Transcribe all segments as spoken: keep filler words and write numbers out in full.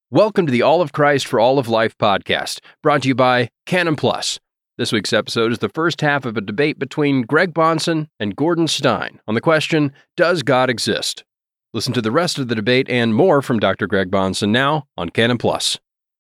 Welcome to the All of Christ for All of Life podcast, brought to you by Canon Plus. This week's episode is the first half of a debate between Greg Bahnsen and Gordon Stein on the question, does God exist? Listen to the rest of the debate and more from Doctor Greg Bahnsen now on Canon Plus.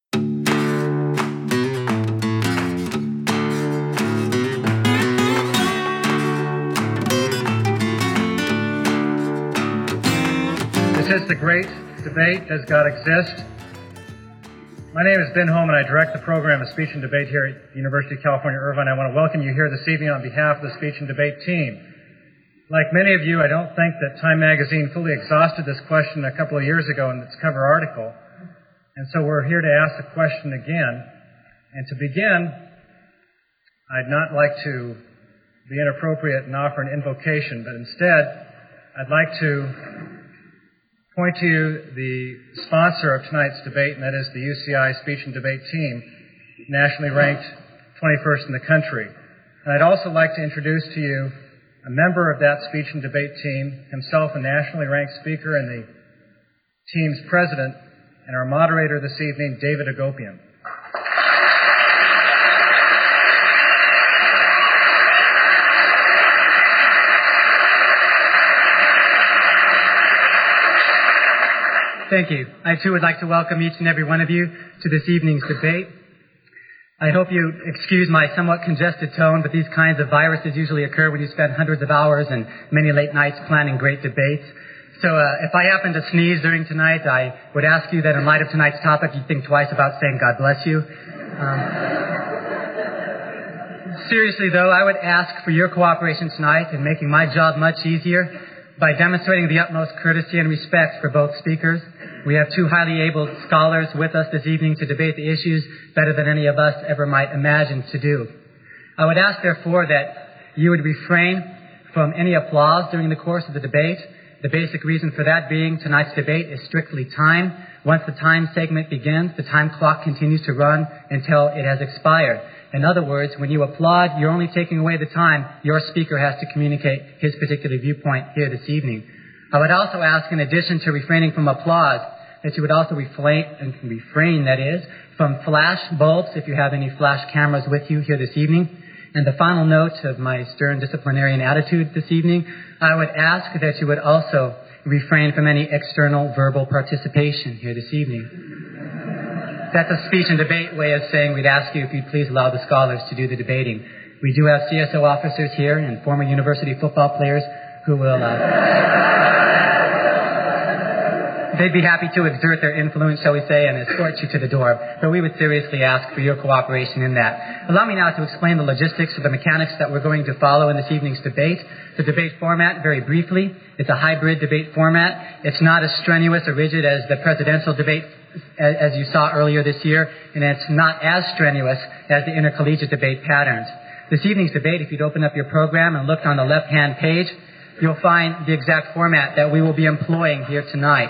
This is the great debate, does God exist? My name is Ben Holman. I direct the program of Speech and Debate here at the University of California, Irvine. I want to welcome you here this evening on behalf of the Speech and Debate team. Like many of you, I don't think that Time Magazine fully exhausted this question a couple of years ago in its cover article. And so we're here to ask the question again. And to begin, I'd not like to be inappropriate and offer an invocation, but instead, I'd like to point to you the sponsor of tonight's debate, and that is the U C I Speech and Debate team, nationally ranked twenty-first in the country. And I'd also like to introduce to you a member of that Speech and Debate team, himself a nationally ranked speaker and the team's president, and our moderator this evening, David Agopian. Thank you. I too would like to welcome each and every one of you to this evening's debate. I hope you excuse my somewhat congested tone, but these kinds of viruses usually occur when you spend hundreds of hours and many late nights planning great debates. So uh, if I happen to sneeze during tonight, I would ask you that in light of tonight's topic, you think twice about saying God bless you. Um, seriously, though, I would ask for your cooperation tonight in making my job much easier by demonstrating the utmost courtesy and respect for both speakers. We have two highly able scholars with us this evening to debate the issues better than any of us ever might imagine to do. I would ask, therefore, that you would refrain from any applause during the course of the debate. The basic reason for that being tonight's debate is strictly time. Once the time segment begins, the time clock continues to run until it has expired. In other words, when you applaud, you're only taking away the time your speaker has to communicate his particular viewpoint here this evening. I would also ask, in addition to refraining from applause, that you would also refrain, and refrain, that is, from flash bulbs if you have any flash cameras with you here this evening. And the final note of my stern disciplinarian attitude this evening, I would ask that you would also refrain from any external verbal participation here this evening. That's a speech and debate way of saying we'd ask you if you'd please allow the scholars to do the debating. We do have C S O officers here and former university football players who will, uh, they'd be happy to exert their influence, shall we say, and escort you to the door. But we would seriously ask for your cooperation in that. Allow me now to explain the logistics or the mechanics that we're going to follow in this evening's debate. The debate format, very briefly, it's a hybrid debate format. It's not as strenuous or rigid as the presidential debate as you saw earlier this year, and it's not as strenuous as the intercollegiate debate patterns. This evening's debate, if you'd open up your program and look on the left-hand page, you'll find the exact format that we will be employing here tonight.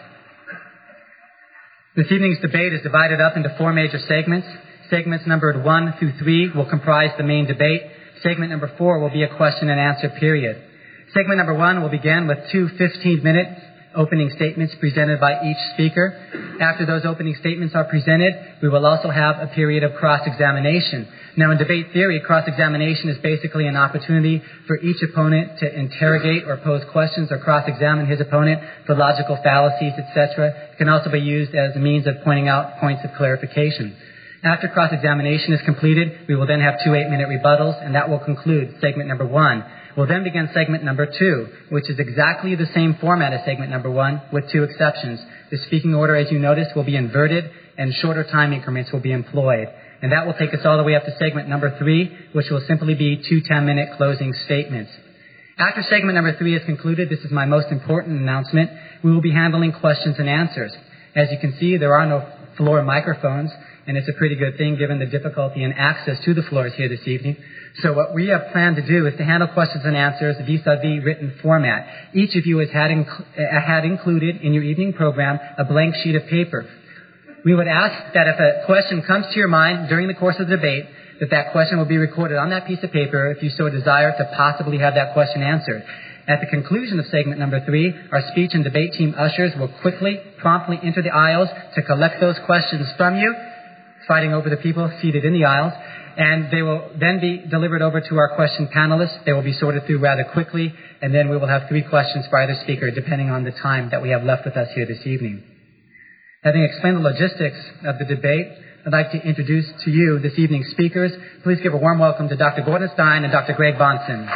This evening's debate is divided up into four major segments. Segments numbered one through three will comprise the main debate. Segment number four will be a question and answer period. Segment number one will begin with two fifteen-minute opening statements presented by each speaker. After those opening statements are presented, we will also have a period of cross-examination. Now, in debate theory, cross-examination is basically an opportunity for each opponent to interrogate or pose questions or cross-examine his opponent for logical fallacies, et cetera. It can also be used as a means of pointing out points of clarification. After cross-examination is completed, we will then have two eight-minute rebuttals, and that will conclude segment number one. We'll then begin segment number two, which is exactly the same format as segment number one, with two exceptions. The speaking order, as you notice, will be inverted, and shorter time increments will be employed. And that will take us all the way up to segment number three, which will simply be two ten-minute closing statements. After segment number three is concluded, this is my most important announcement, we will be handling questions and answers. As you can see, there are no floor microphones, and it's a pretty good thing given the difficulty in access to the floors here this evening. So what we have planned to do is to handle questions and answers vis-a-vis written format. Each of you has had, inc- had included in your evening program a blank sheet of paper. We would ask that if a question comes to your mind during the course of the debate, that that question will be recorded on that piece of paper if you so desire to possibly have that question answered. At the conclusion of segment number three, our speech and debate team ushers will quickly, promptly enter the aisles to collect those questions from you, fighting over the people seated in the aisles, and they will then be delivered over to our question panelists. They will be sorted through rather quickly, and then we will have three questions for either speaker, depending on the time that we have left with us here this evening. Having explained the logistics of the debate, I'd like to introduce to you this evening's speakers. Please give a warm welcome to Doctor Gordon Stein and Doctor Greg Bahnsen.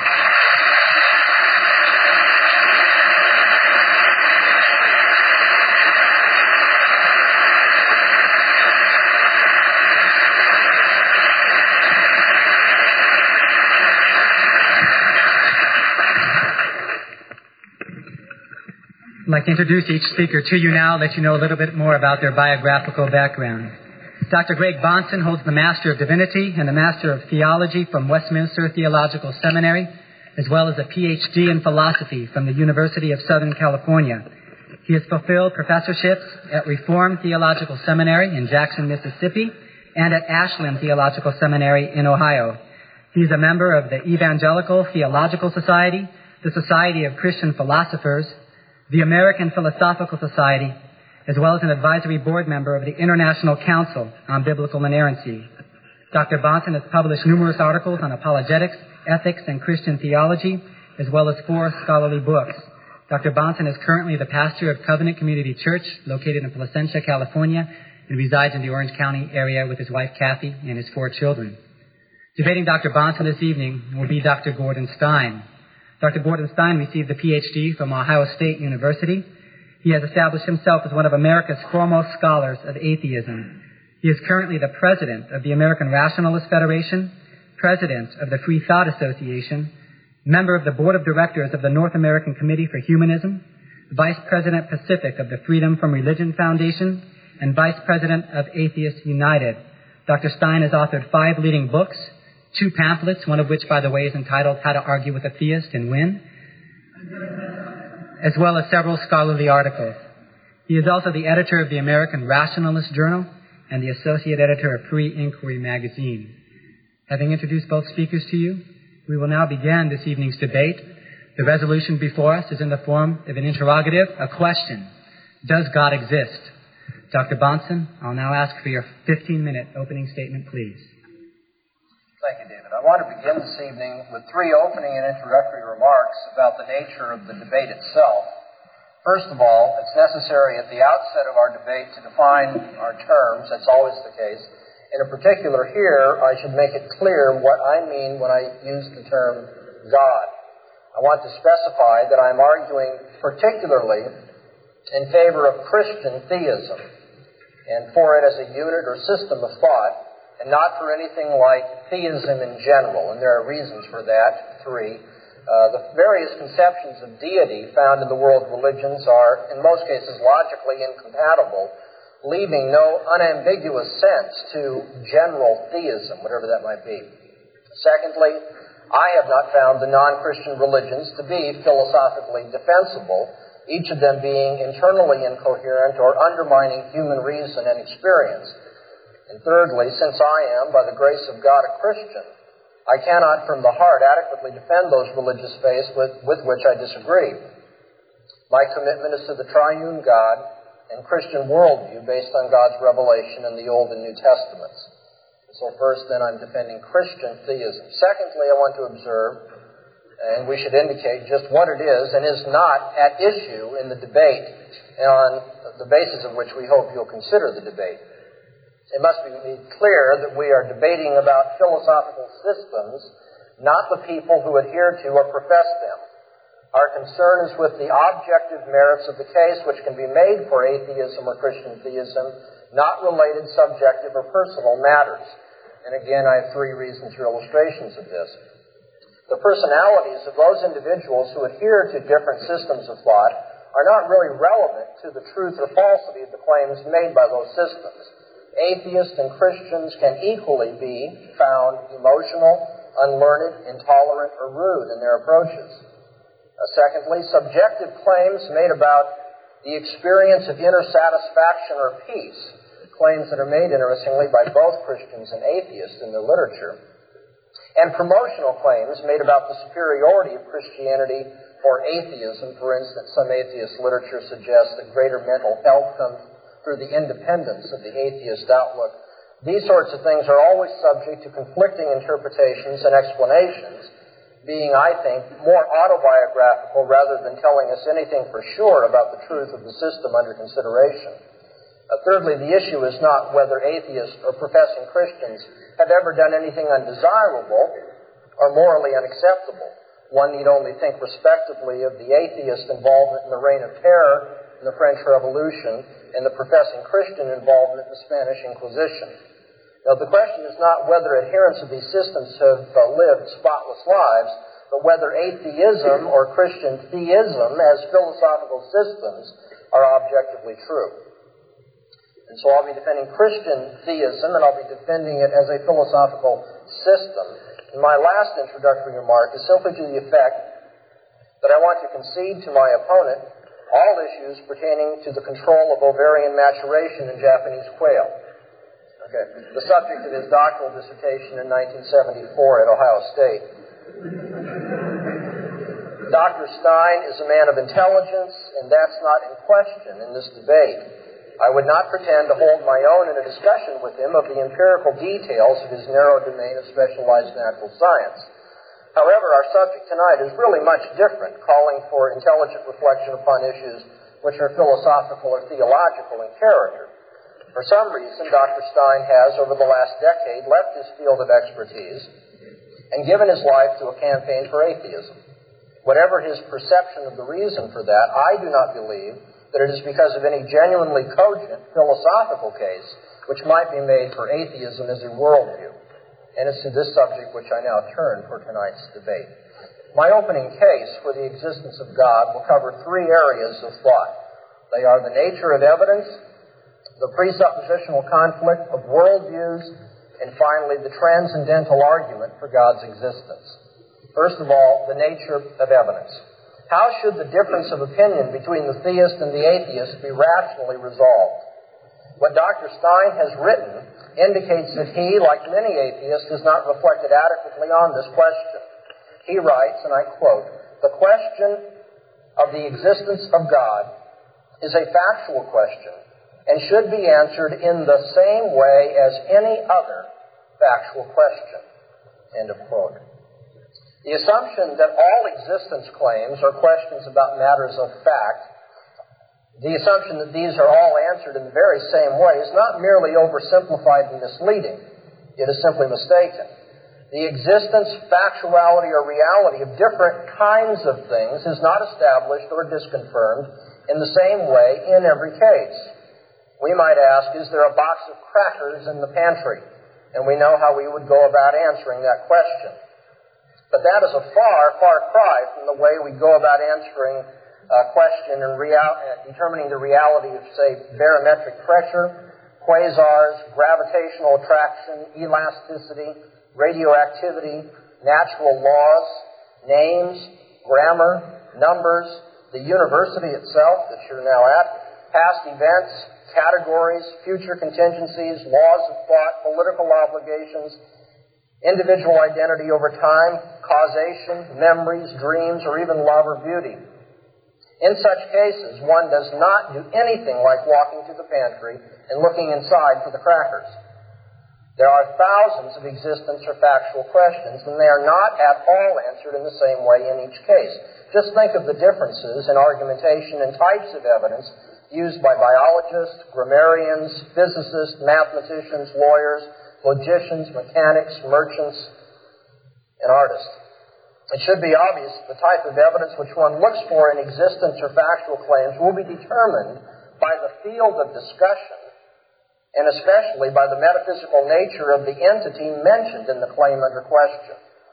I'd like to introduce each speaker to you now, let you know a little bit more about their biographical background. Doctor Greg Bahnsen holds the Master of Divinity and the Master of Theology from Westminster Theological Seminary, as well as a P H D in Philosophy from the University of Southern California. He has fulfilled professorships at Reformed Theological Seminary in Jackson, Mississippi, and at Ashland Theological Seminary in Ohio. He is a member of the Evangelical Theological Society, the Society of Christian Philosophers, the American Philosophical Society, as well as an advisory board member of the International Council on Biblical Inerrancy. Doctor Bahnsen has published numerous articles on apologetics, ethics, and Christian theology, as well as four scholarly books. Doctor Bahnsen is currently the pastor of Covenant Community Church, located in Placentia, California, and resides in the Orange County area with his wife, Kathy, and his four children. Debating Doctor Bahnsen this evening will be Doctor Gordon Stein. Doctor Gordon Stein received a P H D from Ohio State University. He has established himself as one of America's foremost scholars of atheism. He is currently the president of the American Rationalist Federation, president of the Free Thought Association, member of the board of directors of the North American Committee for Humanism, vice president Pacific of the Freedom from Religion Foundation, and vice president of Atheists United. Doctor Stein has authored five leading books, two pamphlets, one of which, by the way, is entitled How to Argue with a Theist and Win, as well as several scholarly articles. He is also the editor of the American Rationalist Journal and the associate editor of Free Inquiry magazine. Having introduced both speakers to you, we will now begin this evening's debate. The resolution before us is in the form of an interrogative, a question. Does God exist? Doctor Bahnsen, I'll now ask for your fifteen-minute opening statement, please. Thank you, David. I want to begin this evening with three opening and introductory remarks about the nature of the debate itself. First of all, it's necessary at the outset of our debate to define our terms. That's always the case. And in particular here, I should make it clear what I mean when I use the term God. I want to specify that I'm arguing particularly in favor of Christian theism and for it as a unit or system of thought, and not for anything like theism in general. And there are reasons for that. Three, uh, the various conceptions of deity found in the world religions are, in most cases, logically incompatible, leaving no unambiguous sense to general theism, whatever that might be. Secondly, I have not found the non-Christian religions to be philosophically defensible, each of them being internally incoherent or undermining human reason and experience. And thirdly, since I am, by the grace of God, a Christian, I cannot from the heart adequately defend those religious faiths with, with which I disagree. My commitment is to the triune God and Christian worldview based on God's revelation in the Old and New Testaments. So first, then, I'm defending Christian theism. Secondly, I want to observe, and we should indicate just what it is and is not at issue in the debate, on the basis of which we hope you'll consider the debate. It must be made clear that we are debating about philosophical systems, not the people who adhere to or profess them. Our concern is with the objective merits of the case which can be made for atheism or Christian theism, not related subjective or personal matters. And again, I have three reasons or illustrations of this. The personalities of those individuals who adhere to different systems of thought are not really relevant to the truth or falsity of the claims made by those systems. Atheists and Christians can equally be found emotional, unlearned, intolerant, or rude in their approaches. Uh, secondly, subjective claims made about the experience of inner satisfaction or peace, claims that are made, interestingly, by both Christians and atheists in the literature. And promotional claims made about the superiority of Christianity or atheism. For instance, some atheist literature suggests that greater mental health comes through the independence of the atheist outlook. These sorts of things are always subject to conflicting interpretations and explanations, being, I think, more autobiographical rather than telling us anything for sure about the truth of the system under consideration. Uh, thirdly, the issue is not whether atheists or professing Christians have ever done anything undesirable or morally unacceptable. One need only think respectively of the atheist involvement in the Reign of Terror in the French Revolution and the professing Christian involvement in the Spanish Inquisition. Now, the question is not whether adherents of these systems have uh, lived spotless lives, but whether atheism or Christian theism as philosophical systems are objectively true. And so I'll be defending Christian theism, and I'll be defending it as a philosophical system. And my last introductory remark is simply to the effect that I want to concede to my opponent all issues pertaining to the control of ovarian maturation in Japanese quail. Okay. The subject of his doctoral dissertation in nineteen seventy-four at Ohio State. Doctor Stein is a man of intelligence, and that's not in question in this debate. I would not pretend to hold my own in a discussion with him of the empirical details of his narrow domain of specialized natural science. However, our subject tonight is really much different, calling for intelligent reflection upon issues which are philosophical or theological in character. For some reason, Doctor Stein has, over the last decade, left his field of expertise and given his life to a campaign for atheism. Whatever his perception of the reason for that, I do not believe that it is because of any genuinely cogent philosophical case which might be made for atheism as a worldview. And it's to this subject which I now turn for tonight's debate. My opening case for the existence of God will cover three areas of thought. They are the nature of evidence, the presuppositional conflict of worldviews, and finally, the transcendental argument for God's existence. First of all, the nature of evidence. How should the difference of opinion between the theist and the atheist be rationally resolved? What Doctor Stein has written indicates that he, like many atheists, has not reflected adequately on this question. He writes, and I quote, "The question of the existence of God is a factual question and should be answered in the same way as any other factual question." End of quote. The assumption that all existence claims are questions about matters of fact, the assumption that these are all answered in the very same way, is not merely oversimplified and misleading. It is simply mistaken. The existence, factuality, or reality of different kinds of things is not established or disconfirmed in the same way in every case. We might ask, is there a box of crackers in the pantry? And we know how we would go about answering that question. But that is a far, far cry from the way we go about answering a question and real, uh, determining the reality of, say, barometric pressure, quasars, gravitational attraction, elasticity, radioactivity, natural laws, names, grammar, numbers, the university itself that you're now at, past events, categories, future contingencies, laws of thought, political obligations, individual identity over time, causation, memories, dreams, or even love or beauty. In such cases, one does not do anything like walking to the pantry and looking inside for the crackers. There are thousands of existence or factual questions, and they are not at all answered in the same way in each case. Just think of the differences in argumentation and types of evidence used by biologists, grammarians, physicists, mathematicians, lawyers, logicians, mechanics, merchants, and artists. It should be obvious that the type of evidence which one looks for in existence or factual claims will be determined by the field of discussion, and especially by the metaphysical nature of the entity mentioned in the claim under question.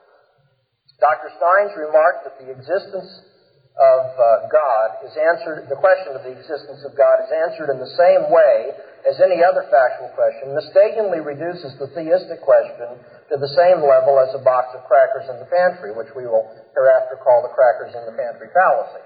Doctor Stein's remark that the existence of uh, God is answered, the question of the existence of God is answered in the same way as any other factual question, mistakenly reduces the theistic question to the same level as a box of crackers in the pantry, which we will hereafter call the crackers in the pantry fallacy.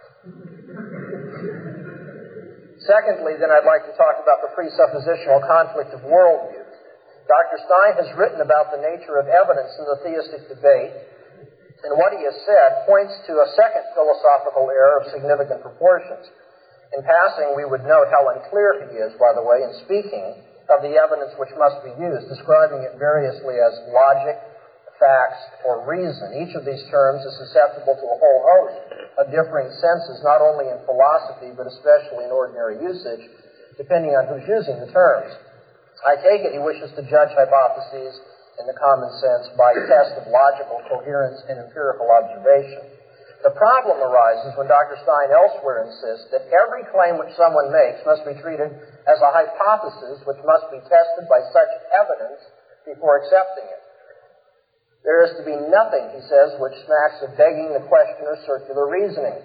Secondly, then, I'd like to talk about the presuppositional conflict of worldviews. Doctor Stein has written about the nature of evidence in the theistic debate, And what he has said points to a second philosophical error of significant proportions. In passing, we would note how unclear he is, by the way, in speaking of the evidence which must be used, describing it variously as logic, facts, or reason. Each of these terms is susceptible to a whole host of differing senses, not only in philosophy, but especially in ordinary usage, depending on who's using the terms. I take it he wishes to judge hypotheses in the common sense by a test of logical coherence and empirical observation. The problem arises when Doctor Stein elsewhere insists that every claim which someone makes must be treated as a hypothesis which must be tested by such evidence before accepting it. There is to be nothing, he says, which smacks of begging the question or circular reasoning.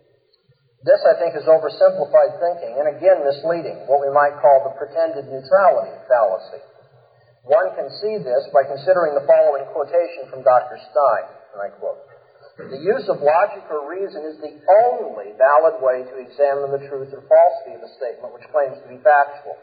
This, I think, is oversimplified thinking and again misleading, what we might call the pretended neutrality fallacy. One can see this by considering the following quotation from Doctor Stein, and I quote, "The use of logic or reason is the only valid way to examine the truth or falsity of a statement which claims to be factual."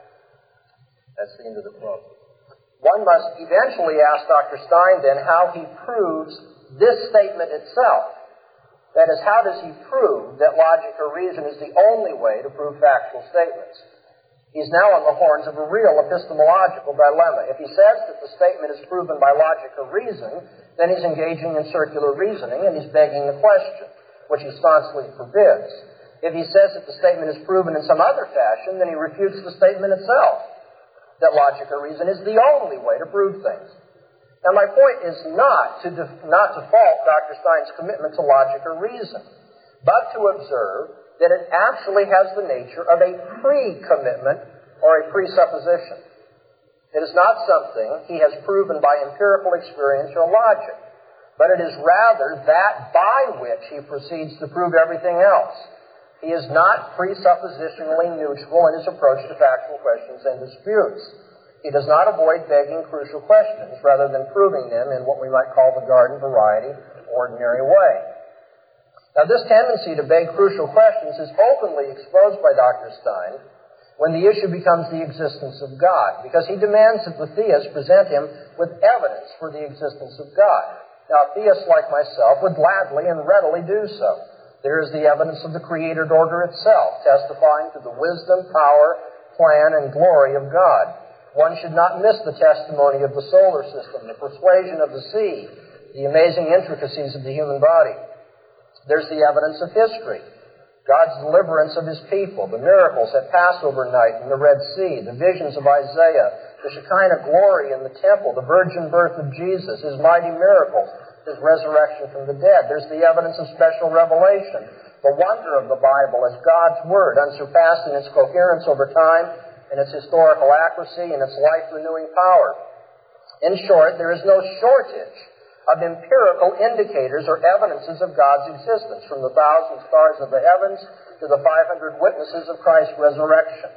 That's the end of the quote. One must eventually ask Doctor Stein, then, how he proves this statement itself. That is, how does he prove that logic or reason is the only way to prove factual statements? He's now on the horns of a real epistemological dilemma. If he says that the statement is proven by logic or reason, then he's engaging in circular reasoning and he's begging the question, which he staunchly forbids. If he says that the statement is proven in some other fashion, then he refutes the statement itself, that logic or reason is the only way to prove things. Now, my point is not to def- not to fault Doctor Stein's commitment to logic or reason, but to observe that it actually has the nature of a pre-commitment or a presupposition. It is not something he has proven by empirical experience or logic, but it is rather that by which he proceeds to prove everything else. He is not presuppositionally neutral in his approach to factual questions and disputes. He does not avoid begging crucial questions rather than proving them in what we might call the garden variety, ordinary way. Now, this tendency to beg crucial questions is openly exposed by Doctor Stein when the issue becomes the existence of God, because he demands that the theists present him with evidence for the existence of God. Now, theists like myself would gladly and readily do so. There is the evidence of the created order itself, testifying to the wisdom, power, plan, and glory of God. One should not miss the testimony of the solar system, the persuasion of the sea, the amazing intricacies of the human body. There's the evidence of history, God's deliverance of his people, the miracles at Passover night in the Red Sea, the visions of Isaiah, the Shekinah glory in the temple, the virgin birth of Jesus, his mighty miracles, his resurrection from the dead. There's the evidence of special revelation, the wonder of the Bible as God's Word, unsurpassed in its coherence over time, in its historical accuracy, and its life-renewing power. In short, there is no shortage of empirical indicators or evidences of God's existence, from the thousand stars of the heavens to the five hundred witnesses of Christ's resurrection.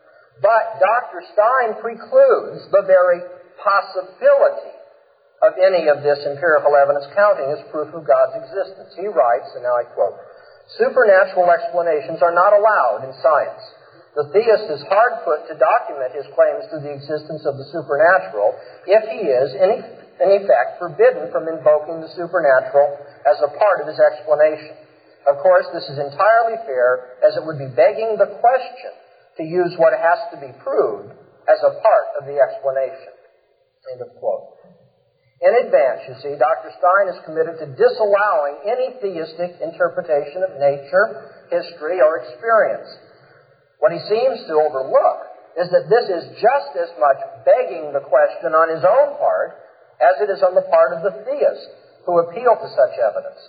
But Doctor Stein precludes the very possibility of any of this empirical evidence counting as proof of God's existence. He writes, and now I quote, "Supernatural explanations are not allowed in science. The theist is hard put to document his claims to the existence of the supernatural if he is, in in effect, forbidden from invoking the supernatural as a part of his explanation. Of course, this is entirely fair, as it would be begging the question to use what has to be proved as a part of the explanation." End of quote. In advance, you see, Doctor Stein is committed to disallowing any theistic interpretation of nature, history, or experience. What he seems to overlook is that this is just as much begging the question on his own part as it is on the part of the theists who appeal to such evidence.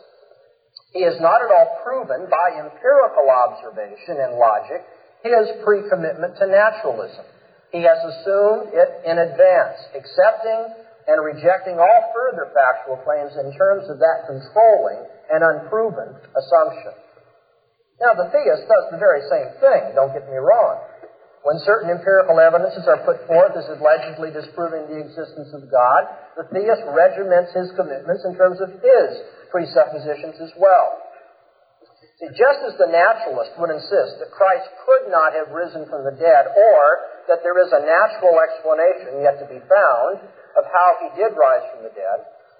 He has not at all proven by empirical observation and logic his pre-commitment to naturalism. He has assumed it in advance, accepting and rejecting all further factual claims in terms of that controlling and unproven assumption. Now, the theist does the very same thing, don't get me wrong. When certain empirical evidences are put forth as allegedly disproving the existence of God, the theist regiments his commitments in terms of his presuppositions as well. See, just as the naturalist would insist that Christ could not have risen from the dead, or that there is a natural explanation yet to be found of how he did rise from the dead,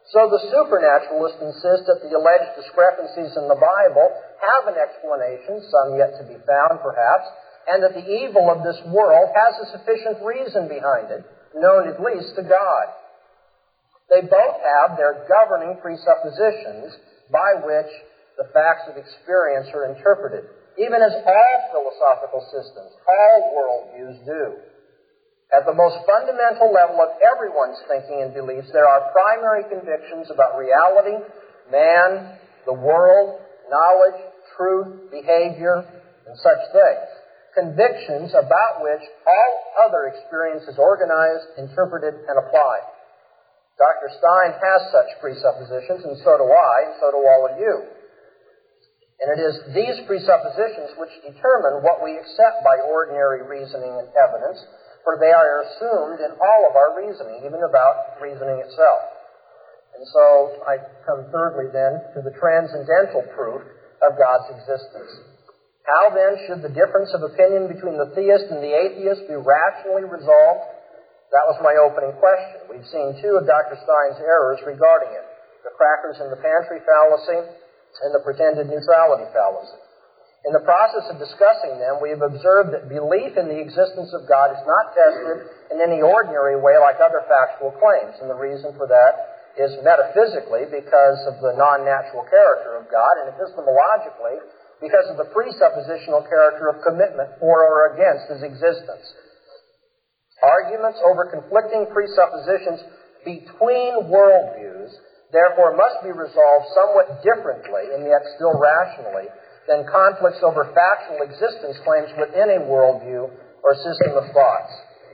So the supernaturalists insist that the alleged discrepancies in the Bible have an explanation, some yet to be found perhaps, and that the evil of this world has a sufficient reason behind it, known at least to God. They both have their governing presuppositions by which the facts of experience are interpreted, even as all philosophical systems, all worldviews do. At the most fundamental level of everyone's thinking and beliefs, there are primary convictions about reality, man, the world, knowledge, truth, behavior, and such things. Convictions about which all other experience is organized, interpreted, and applied. Doctor Stein has such presuppositions, and so do I, and so do all of you. And it is these presuppositions which determine what we accept by ordinary reasoning and evidence, for they are assumed in all of our reasoning, even about reasoning itself. And so I come thirdly then to the transcendental proof of God's existence. How then should the difference of opinion between the theist and the atheist be rationally resolved? That was my opening question. We've seen two of Doctor Stein's errors regarding it, the crackers in the pantry fallacy and the pretended neutrality fallacy. In the process of discussing them, we have observed that belief in the existence of God is not tested in any ordinary way like other factual claims. And the reason for that is metaphysically because of the non-natural character of God, and epistemologically because of the presuppositional character of commitment for or against His existence. Arguments over conflicting presuppositions between worldviews, therefore, must be resolved somewhat differently, and yet still rationally, than conflicts over factual existence claims within a worldview or system of thoughts.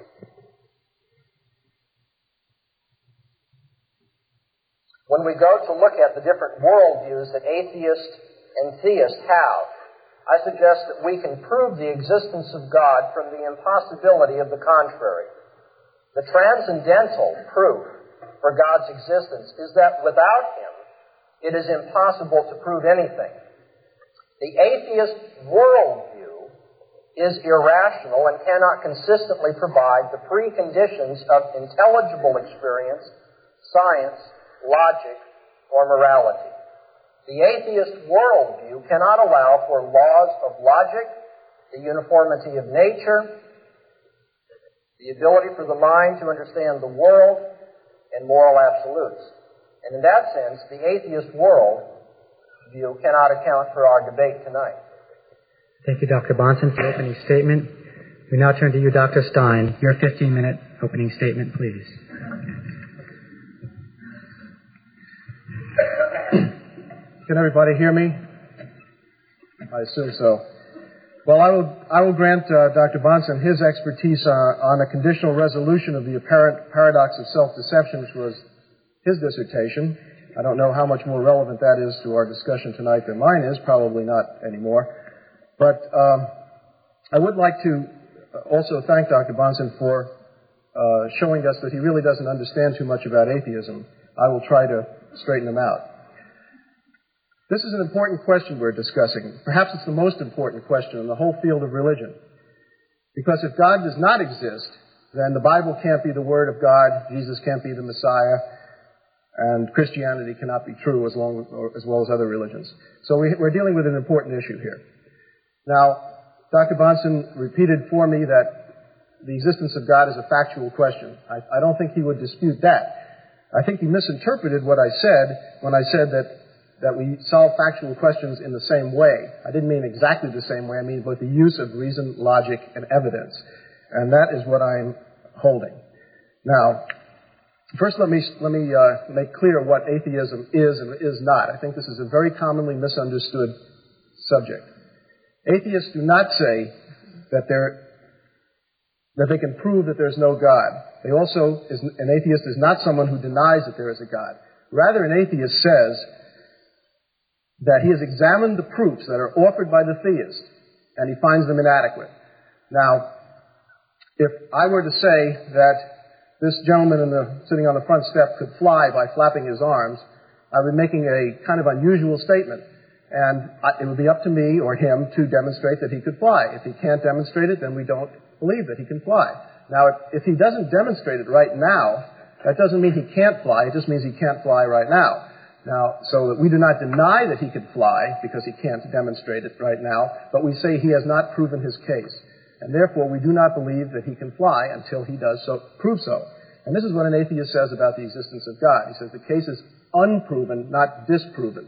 When we go to look at the different worldviews that atheists and theists have, I suggest that we can prove the existence of God from the impossibility of the contrary. The transcendental proof for God's existence is that without Him, it is impossible to prove anything. The atheist worldview is irrational and cannot consistently provide the preconditions of intelligible experience, science, logic, or morality. The atheist worldview cannot allow for laws of logic, the uniformity of nature, the ability for the mind to understand the world, and moral absolutes. And in that sense, the atheist world view cannot account for our debate tonight. Thank you, Doctor Bahnsen, for your opening statement. We now turn to you, Doctor Stein. Your fifteen-minute opening statement, please. Can everybody hear me? I assume so. Well, I will, I will grant uh, Doctor Bahnsen his expertise uh, on a conditional resolution of the apparent paradox of self-deception, which was his dissertation. I don't know how much more relevant that is to our discussion tonight than mine is, probably not anymore. But um, I would like to also thank Doctor Bahnsen for uh, showing us that he really doesn't understand too much about atheism. I will try to straighten him out. This is an important question we're discussing. Perhaps it's the most important question in the whole field of religion. Because if God does not exist, then the Bible can't be the Word of God, Jesus can't be the Messiah, and Christianity cannot be true as, long, as well as other religions. So we, we're dealing with an important issue here. Now, Doctor Bahnsen repeated for me that the existence of God is a factual question. I, I don't think he would dispute that. I think he misinterpreted what I said when I said that that we solve factual questions in the same way. I didn't mean exactly the same way. I mean with the use of reason, logic, and evidence. And that is what I'm holding. Now, first let me, let me uh, make clear what atheism is and is not. I think this is a very commonly misunderstood subject. Atheists do not say that they're, that they can prove that there's no God. They also, is, an atheist is not someone who denies that there is a God. Rather, an atheist says that he has examined the proofs that are offered by the theist, and he finds them inadequate. Now, if I were to say that this gentleman in the, sitting on the front step could fly by flapping his arms, I would be making a kind of unusual statement, and I, it would be up to me or him to demonstrate that he could fly. If he can't demonstrate it, then we don't believe that he can fly. Now, if, if he doesn't demonstrate it right now, That doesn't mean he can't fly. It just means he can't fly right now. Now, so that we do not deny that he could fly because he can't demonstrate it right now, but we say he has not proven his case. And therefore, we do not believe that he can fly until he does so, prove so. And this is what an atheist says about the existence of God. He says the case is unproven, not disproven.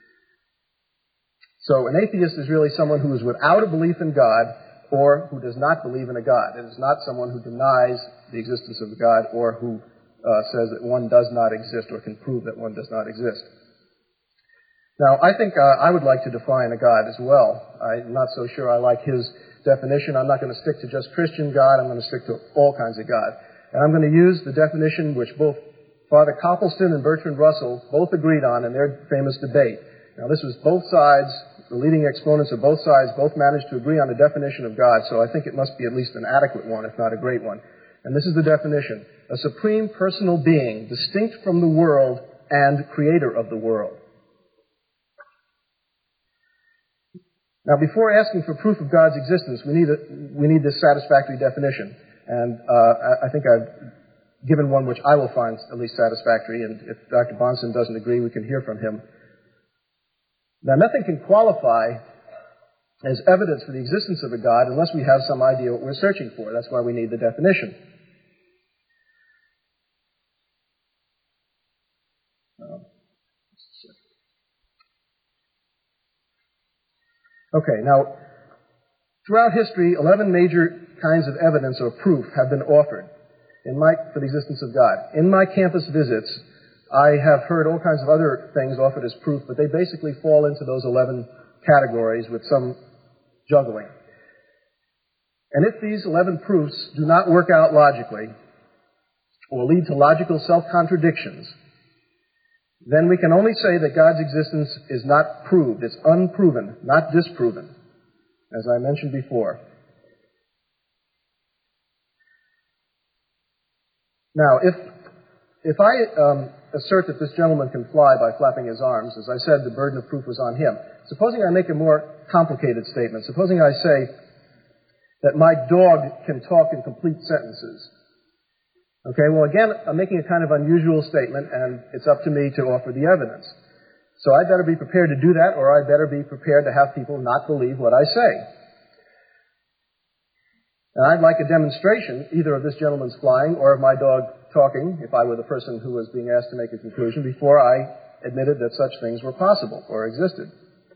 So an atheist is really someone who is without a belief in God or who does not believe in a God. It is not someone who denies the existence of God or who Uh, says that one does not exist or can prove that one does not exist. Now, I think uh, I would like to define a God as well. I'm not so sure I like his definition. I'm not going to stick to just Christian God. I'm going to stick to all kinds of God. And I'm going to use the definition which both Father Copleston and Bertrand Russell both agreed on in their famous debate. Now, this was both sides, the leading exponents of both sides, both managed to agree on the definition of God, so I think it must be at least an adequate one, if not a great one. And this is the definition: a supreme personal being, distinct from the world and creator of the world. Now, before asking for proof of God's existence, we need a, we need this satisfactory definition. And uh, I think I've given one which I will find at least satisfactory, and if Doctor Bahnsen doesn't agree, we can hear from him. Now, nothing can qualify as evidence for the existence of a God unless we have some idea what we're searching for. That's why we need the definition. Okay, now, throughout history, eleven major kinds of evidence or proof have been offered in my, for the existence of God. In my campus visits, I have heard all kinds of other things offered as proof, but they basically fall into those eleven categories with some juggling. And if these eleven proofs do not work out logically, or lead to logical self-contradictions, then we can only say that God's existence is not proved. It's unproven, not disproven, as I mentioned before. Now, if if I um, assert that this gentleman can fly by flapping his arms, as I said, the burden of proof was on him. Supposing I make a more complicated statement. Supposing I say that my dog can talk in complete sentences. Okay, well, again, I'm making a kind of unusual statement, and it's up to me to offer the evidence. So I'd better be prepared to do that, or I'd better be prepared to have people not believe what I say. And I'd like a demonstration, either of this gentleman's flying or of my dog talking, if I were the person who was being asked to make a conclusion, before I admitted that such things were possible or existed.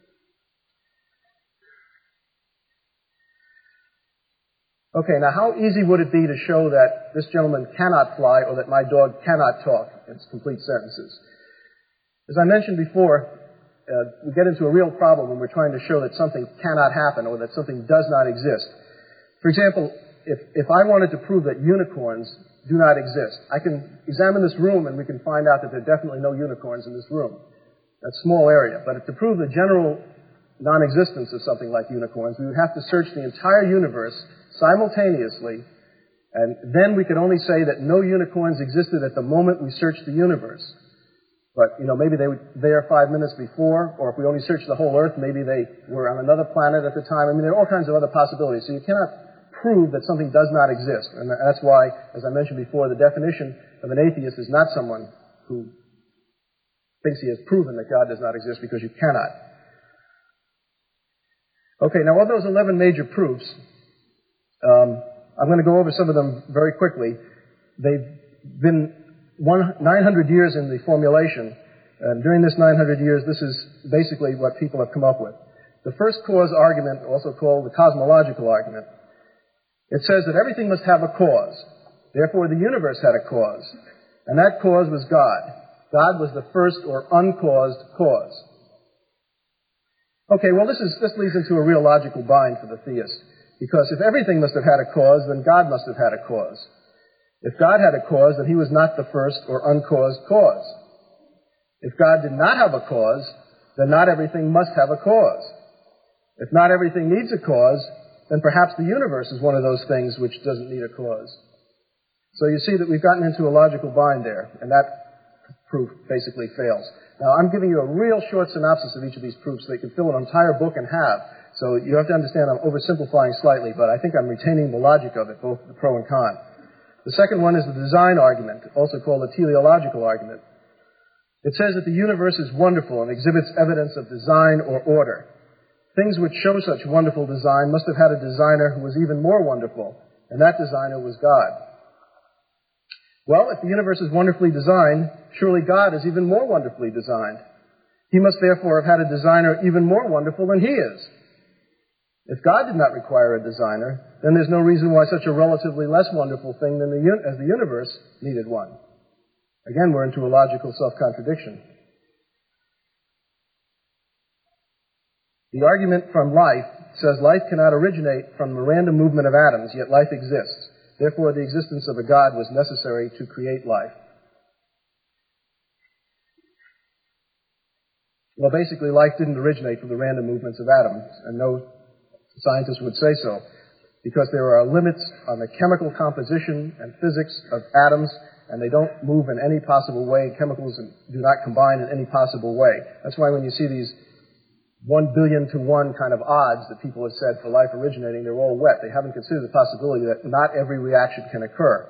Okay, now how easy would it be to show that this gentleman cannot fly or that my dog cannot talk in complete sentences? As I mentioned before, uh, we get into a real problem when we're trying to show that something cannot happen or that something does not exist. For example, if, if I wanted to prove that unicorns do not exist, I can examine this room and we can find out that there are definitely no unicorns in this room. That's a small area. But to prove the general non-existence of something like unicorns, we would have to search the entire universe simultaneously, and then we could only say that no unicorns existed at the moment we searched the universe. But, you know, maybe they were there five minutes before, or if we only searched the whole Earth, maybe they were on another planet at the time. I mean, there are all kinds of other possibilities. So you cannot prove that something does not exist. And that's why, as I mentioned before, the definition of an atheist is not someone who thinks he has proven that God does not exist, because you cannot. Okay, now of those eleven major proofs, um, I'm going to go over some of them very quickly. They've been one, nine hundred years in the formulation, and during this nine hundred years, this is basically what people have come up with. The first cause argument, also called the cosmological argument, it says that everything must have a cause. Therefore, the universe had a cause, and that cause was God. God was the first or uncaused cause. Okay, well, this is this leads into a real logical bind for the theist, because if everything must have had a cause, then God must have had a cause. If God had a cause, then he was not the first or uncaused cause. If God did not have a cause, then not everything must have a cause. If not everything needs a cause, then perhaps the universe is one of those things which doesn't need a cause. So you see that we've gotten into a logical bind there, and that proof basically fails. Now, I'm giving you a real short synopsis of each of these proofs so they can fill an entire book in half. So you have to understand I'm oversimplifying slightly, but I think I'm retaining the logic of it, both the pro and con. The second one is the design argument, also called the teleological argument. It says that the universe is wonderful and exhibits evidence of design or order. Things which show such wonderful design must have had a designer who was even more wonderful, and that designer was God. Well, if the universe is wonderfully designed, surely God is even more wonderfully designed. He must therefore have had a designer even more wonderful than he is. If God did not require a designer, then there's no reason why such a relatively less wonderful thing than the un- as the universe needed one. Again, we're into a logical self-contradiction. The argument from life says life cannot originate from the random movement of atoms, yet life exists. Therefore, the existence of a God was necessary to create life. Well, basically, life didn't originate from the random movements of atoms, and no scientists would say so, because there are limits on the chemical composition and physics of atoms, and they don't move in any possible way. Chemicals do not combine in any possible way. That's why when you see these one billion to one kind of odds that people have said for life originating, they're all wet. They haven't considered the possibility that not every reaction can occur.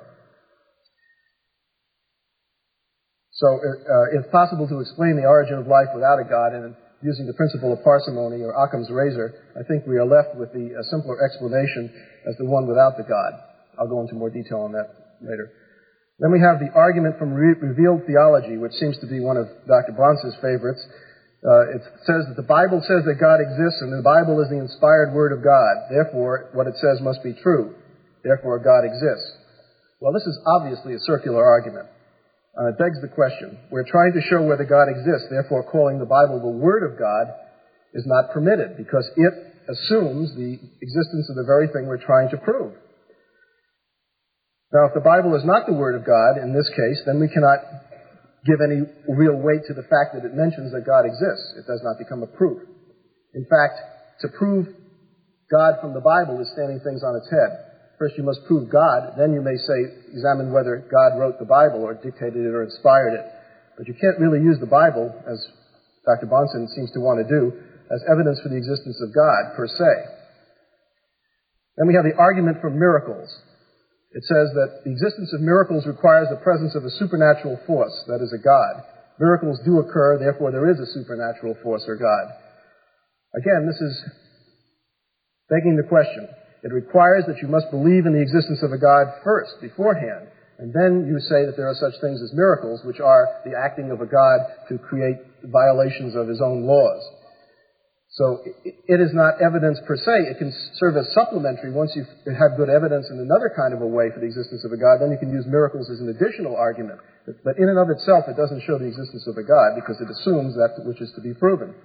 So uh, it's possible to explain the origin of life without a God, and using the principle of parsimony or Occam's razor, I think we are left with the uh, simpler explanation as the one without the God. I'll go into more detail on that later. Then we have the argument from re- revealed theology, which seems to be one of Doctor Bonson's favorites. Uh, it says that the Bible says that God exists, and the Bible is the inspired word of God. Therefore, what it says must be true. Therefore, God exists. Well, this is obviously a circular argument. Uh, it begs the question. We're trying to show whether God exists, therefore calling the Bible the Word of God is not permitted, because it assumes the existence of the very thing we're trying to prove. Now, if the Bible is not the Word of God, in this case, then we cannot give any real weight to the fact that it mentions that God exists. It does not become a proof. In fact, to prove God from the Bible is standing things on its head. First you must prove God, then you may say, examine whether God wrote the Bible or dictated it or inspired it. But you can't really use the Bible, as Doctor Bonson seems to want to do, as evidence for the existence of God, per se. Then we have the argument from miracles. It says that the existence of miracles requires the presence of a supernatural force, that is, a God. Miracles do occur, therefore there is a supernatural force or God. Again, this is begging the question. It requires that you must believe in the existence of a God first, beforehand, and then you say that there are such things as miracles, which are the acting of a God to create violations of his own laws. So it is not evidence per se. It can serve as supplementary. Once you have good evidence in another kind of a way for the existence of a God, then you can use miracles as an additional argument. But in and of itself, it doesn't show the existence of a God, because it assumes that which is to be proven.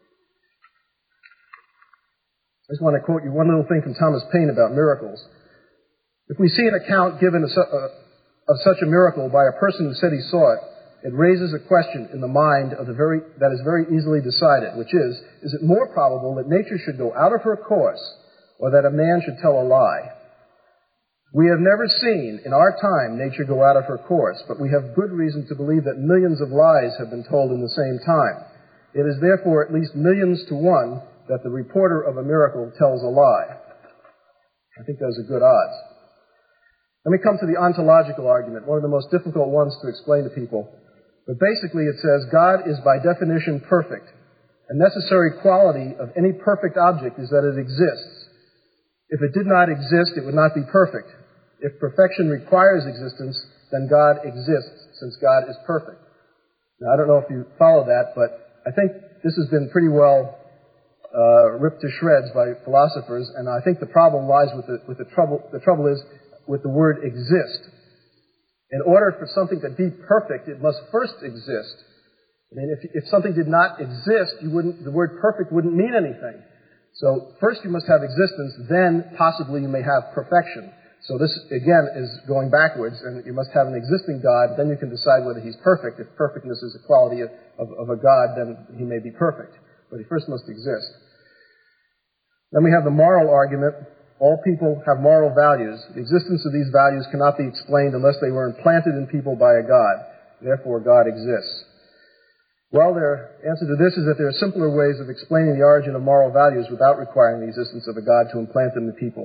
I just want to quote you one little thing from Thomas Paine about miracles. If we see an account given of such a miracle by a person who said he saw it, it raises a question in the mind of the very, that is very easily decided, which is, is it more probable that nature should go out of her course or that a man should tell a lie? We have never seen in our time nature go out of her course, but we have good reason to believe that millions of lies have been told in the same time. It is therefore at least millions to one that the reporter of a miracle tells a lie. I think those are good odds. Then we come to the ontological argument, one of the most difficult ones to explain to people. But basically it says God is by definition perfect. A necessary quality of any perfect object is that it exists. If it did not exist, it would not be perfect. If perfection requires existence, then God exists, since God is perfect. Now, I don't know if you follow that, but I think this has been pretty well Uh, ripped to shreds by philosophers, and I think the problem lies with the, with the trouble. The trouble is with the word exist. In order for something to be perfect, it must first exist. I mean, if, if something did not exist, you wouldn't, the word perfect wouldn't mean anything. So first you must have existence, then possibly you may have perfection. So this, again, is going backwards, and you must have an existing God, then you can decide whether he's perfect. If perfectness is a quality of, of, of a God, then he may be perfect. But he first must exist. Then we have the moral argument. All people have moral values. The existence of these values cannot be explained unless they were implanted in people by a God. Therefore, God exists. Well, their answer to this is that there are simpler ways of explaining the origin of moral values without requiring the existence of a God to implant them in people.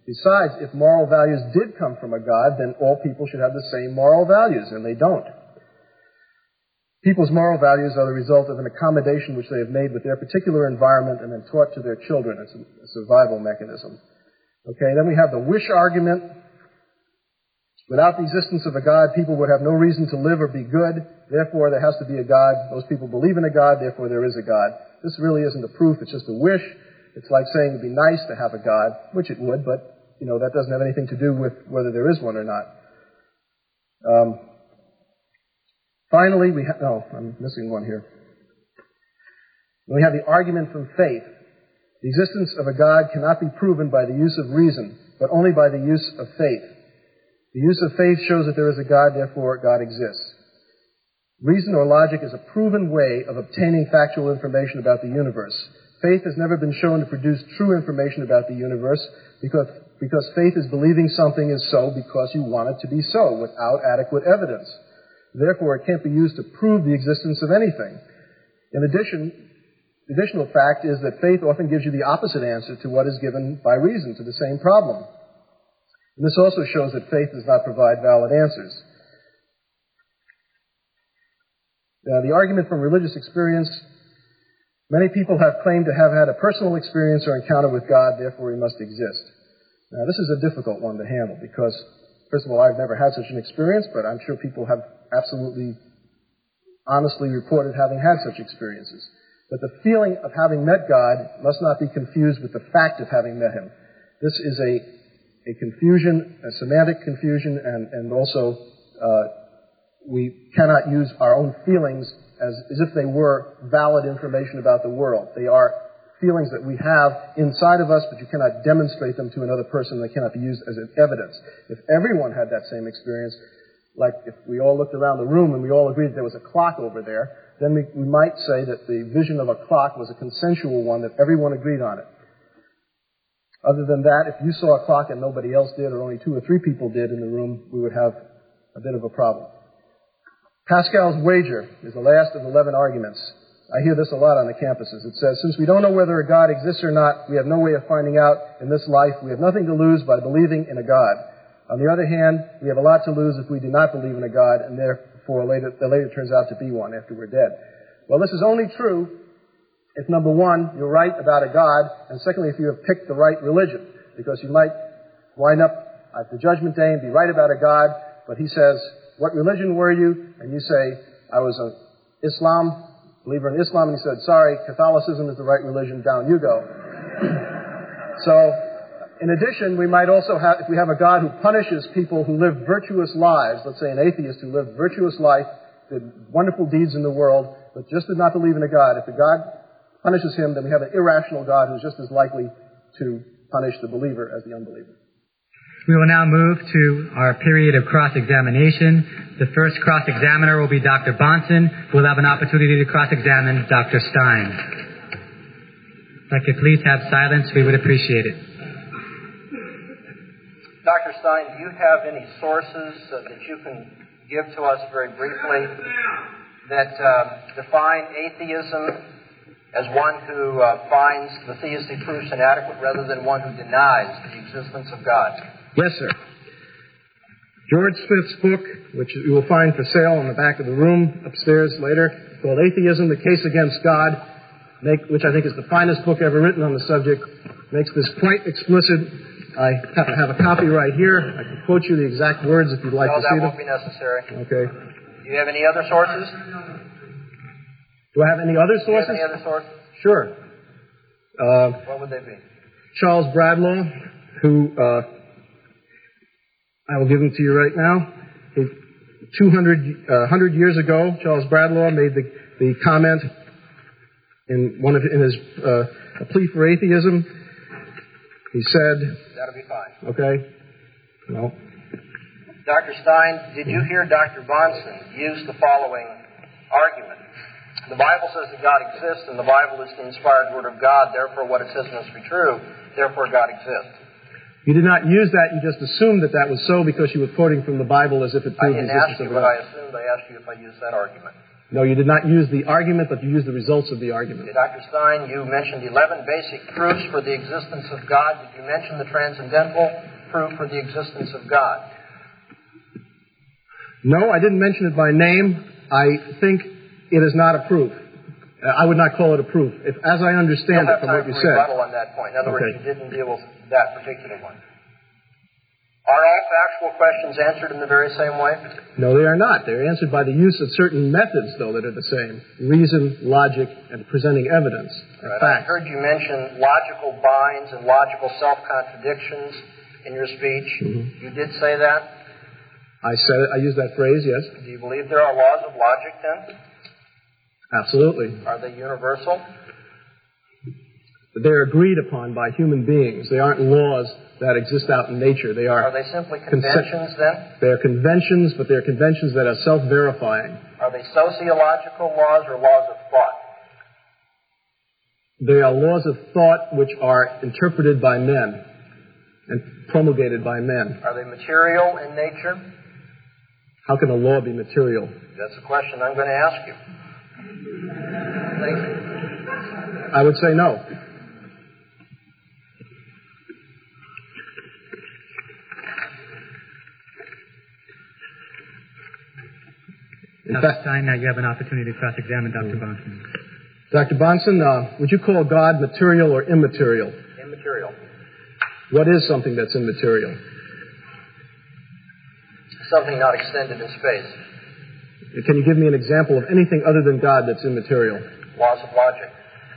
Besides, if moral values did come from a God, then all people should have the same moral values, and they don't. People's moral values are the result of an accommodation which they have made with their particular environment and then taught to their children. It's a, a survival mechanism. Okay, then we have the wish argument. Without the existence of a God, people would have no reason to live or be good. Therefore, there has to be a God. Those people believe in a God, therefore there is a God. This really isn't a proof, it's just a wish. It's like saying it'd be nice to have a God, which it would, but, you know, that doesn't have anything to do with whether there is one or not. Um, finally, we have, no, I'm missing one here. We have the argument from faith. The existence of a God cannot be proven by the use of reason, but only by the use of faith. The use of faith shows that there is a God, therefore God exists. Reason or logic is a proven way of obtaining factual information about the universe. Faith has never been shown to produce true information about the universe because, because faith is believing something is so because you want it to be so without adequate evidence. Therefore, it can't be used to prove the existence of anything. In addition, the additional fact is that faith often gives you the opposite answer to what is given by reason to the same problem. And this also shows that faith does not provide valid answers. Now, the argument from religious experience, many people have claimed to have had a personal experience or encounter with God, therefore he must exist. Now, this is a difficult one to handle because, first of all, I've never had such an experience, but I'm sure people have absolutely honestly reported having had such experiences. But the feeling of having met God must not be confused with the fact of having met him. This is a a confusion, a semantic confusion, and, and also uh, we cannot use our own feelings as, as if they were valid information about the world. They are feelings that we have inside of us, but you cannot demonstrate them to another person. They cannot be used as evidence. If everyone had that same experience, like if we all looked around the room and we all agreed there was a clock over there, then we, we might say that the vision of a clock was a consensual one, that everyone agreed on it. Other than that, if you saw a clock and nobody else did, or only two or three people did in the room, we would have a bit of a problem. Pascal's wager is the last of eleven arguments. I hear this a lot on the campuses. It says, since we don't know whether a God exists or not, we have no way of finding out in this life. We have nothing to lose by believing in a God. On the other hand, we have a lot to lose if we do not believe in a God, and therefore later, that later turns out to be one after we're dead. Well, this is only true if, number one, you're right about a God, and secondly, if you have picked the right religion, because you might wind up at the judgment day and be right about a God, but he says, what religion were you? And you say, I was an Islam, believer in Islam, and he said, sorry, Catholicism is the right religion, down you go. So, in addition, we might also have, if we have a God who punishes people who live virtuous lives, let's say an atheist who lived virtuous life, did wonderful deeds in the world, but just did not believe in a God, if the God punishes him, then we have an irrational God who's just as likely to punish the believer as the unbeliever. We will now move to our period of cross-examination. The first cross-examiner will be Doctor Bahnsen, who will have an opportunity to cross-examine Doctor Stein. If I could please have silence, we would appreciate it. Doctor Stein, do you have any sources uh, that you can give to us very briefly that uh, define atheism as one who uh, finds the theistic proofs inadequate rather than one who denies the existence of God? Yes, sir. George Smith's book, which you will find for sale in the back of the room upstairs later, called Atheism, The Case Against God, make, which I think is the finest book ever written on the subject, makes this quite explicit. I happen to have a copy right here. I can quote you the exact words if you'd like no, to see them. No, that won't be necessary. Okay. Do you have any other sources? Do I have any other sources? Do you have any other sources? Sure. Uh, what would they be? Charles Bradlaugh, who, uh, I will give them to you right now. two hundred, uh, one hundred years ago, Charles Bradlaugh made the, the comment in one of in his uh, a plea for atheism. He said, that'll be fine. Okay. Well. Doctor Stein, did you hear Doctor Bahnsen use the following argument? The Bible says that God exists, and the Bible is the inspired Word of God. Therefore, what it says must be true. Therefore, God exists. You did not use that. You just assumed that that was so because you were quoting from the Bible as if it proved the existence of God. I didn't ask you what I assumed. I asked you if I used that argument. No, you did not use the argument, but you used the results of the argument. Doctor Stein, you mentioned eleven basic proofs for the existence of God. Did you mention the transcendental proof for the existence of God? No, I didn't mention it by name. I think it is not a proof. Uh, I would not call it a proof, if, as I understand it from what you said. You'll have time for rebuttal on that point. In other Okay. words, you didn't deal with that particular one. Are all factual questions answered in the very same way? No, they are not. They're answered by the use of certain methods, though, that are the same. Reason, logic, and presenting evidence. Right. Fact. I heard you mention logical binds and logical self-contradictions in your speech. Mm-hmm. You did say that? I said it. I used that phrase, yes. Do you believe there are laws of logic, then? Absolutely. Are they universal? They're agreed upon by human beings. They aren't laws that exist out in nature. They are. Are they simply conventions, conce- then? They're conventions, but they're conventions that are self-verifying. Are they sociological laws or laws of thought? They are laws of thought which are interpreted by men and promulgated by men. Are they material in nature? How can a law be material? That's a question I'm going to ask you. Thank you. I would say no. In Doctor fact, Stein, now you have an opportunity to cross-examine Doctor Bonson. Doctor Bonson, uh, would you call God material or immaterial? Immaterial. What is something that's immaterial? Something not extended in space. Can you give me an example of anything other than God that's immaterial? Laws of logic.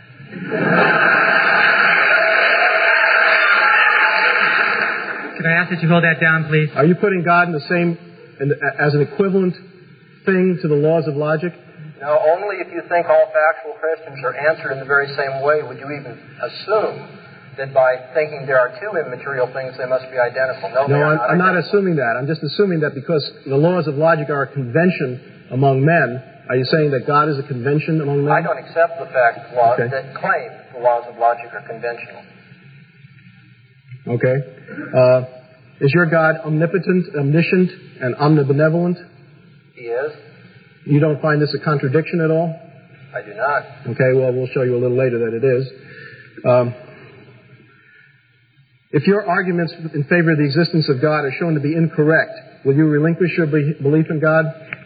Could I ask that you hold that down, please? Are you putting God in the same, in the, as an equivalent thing to the laws of logic? No, only if you think all factual questions are answered in the very same way would you even assume that by thinking there are two immaterial things, they must be identical. No, No, they are I'm, not I'm not identical. assuming that. I'm just assuming that because the laws of logic are a convention among men, are you saying that God is a convention among men? I don't accept the fact that, laws, Okay. that claim the laws of logic are conventional. Okay. Uh, is your God omnipotent, omniscient, and omnibenevolent? He is. You don't find this a contradiction at all? I do not. Okay, well, we'll show you a little later that it is. Um, if your arguments in favor of the existence of God are shown to be incorrect, will you relinquish your be- belief in God?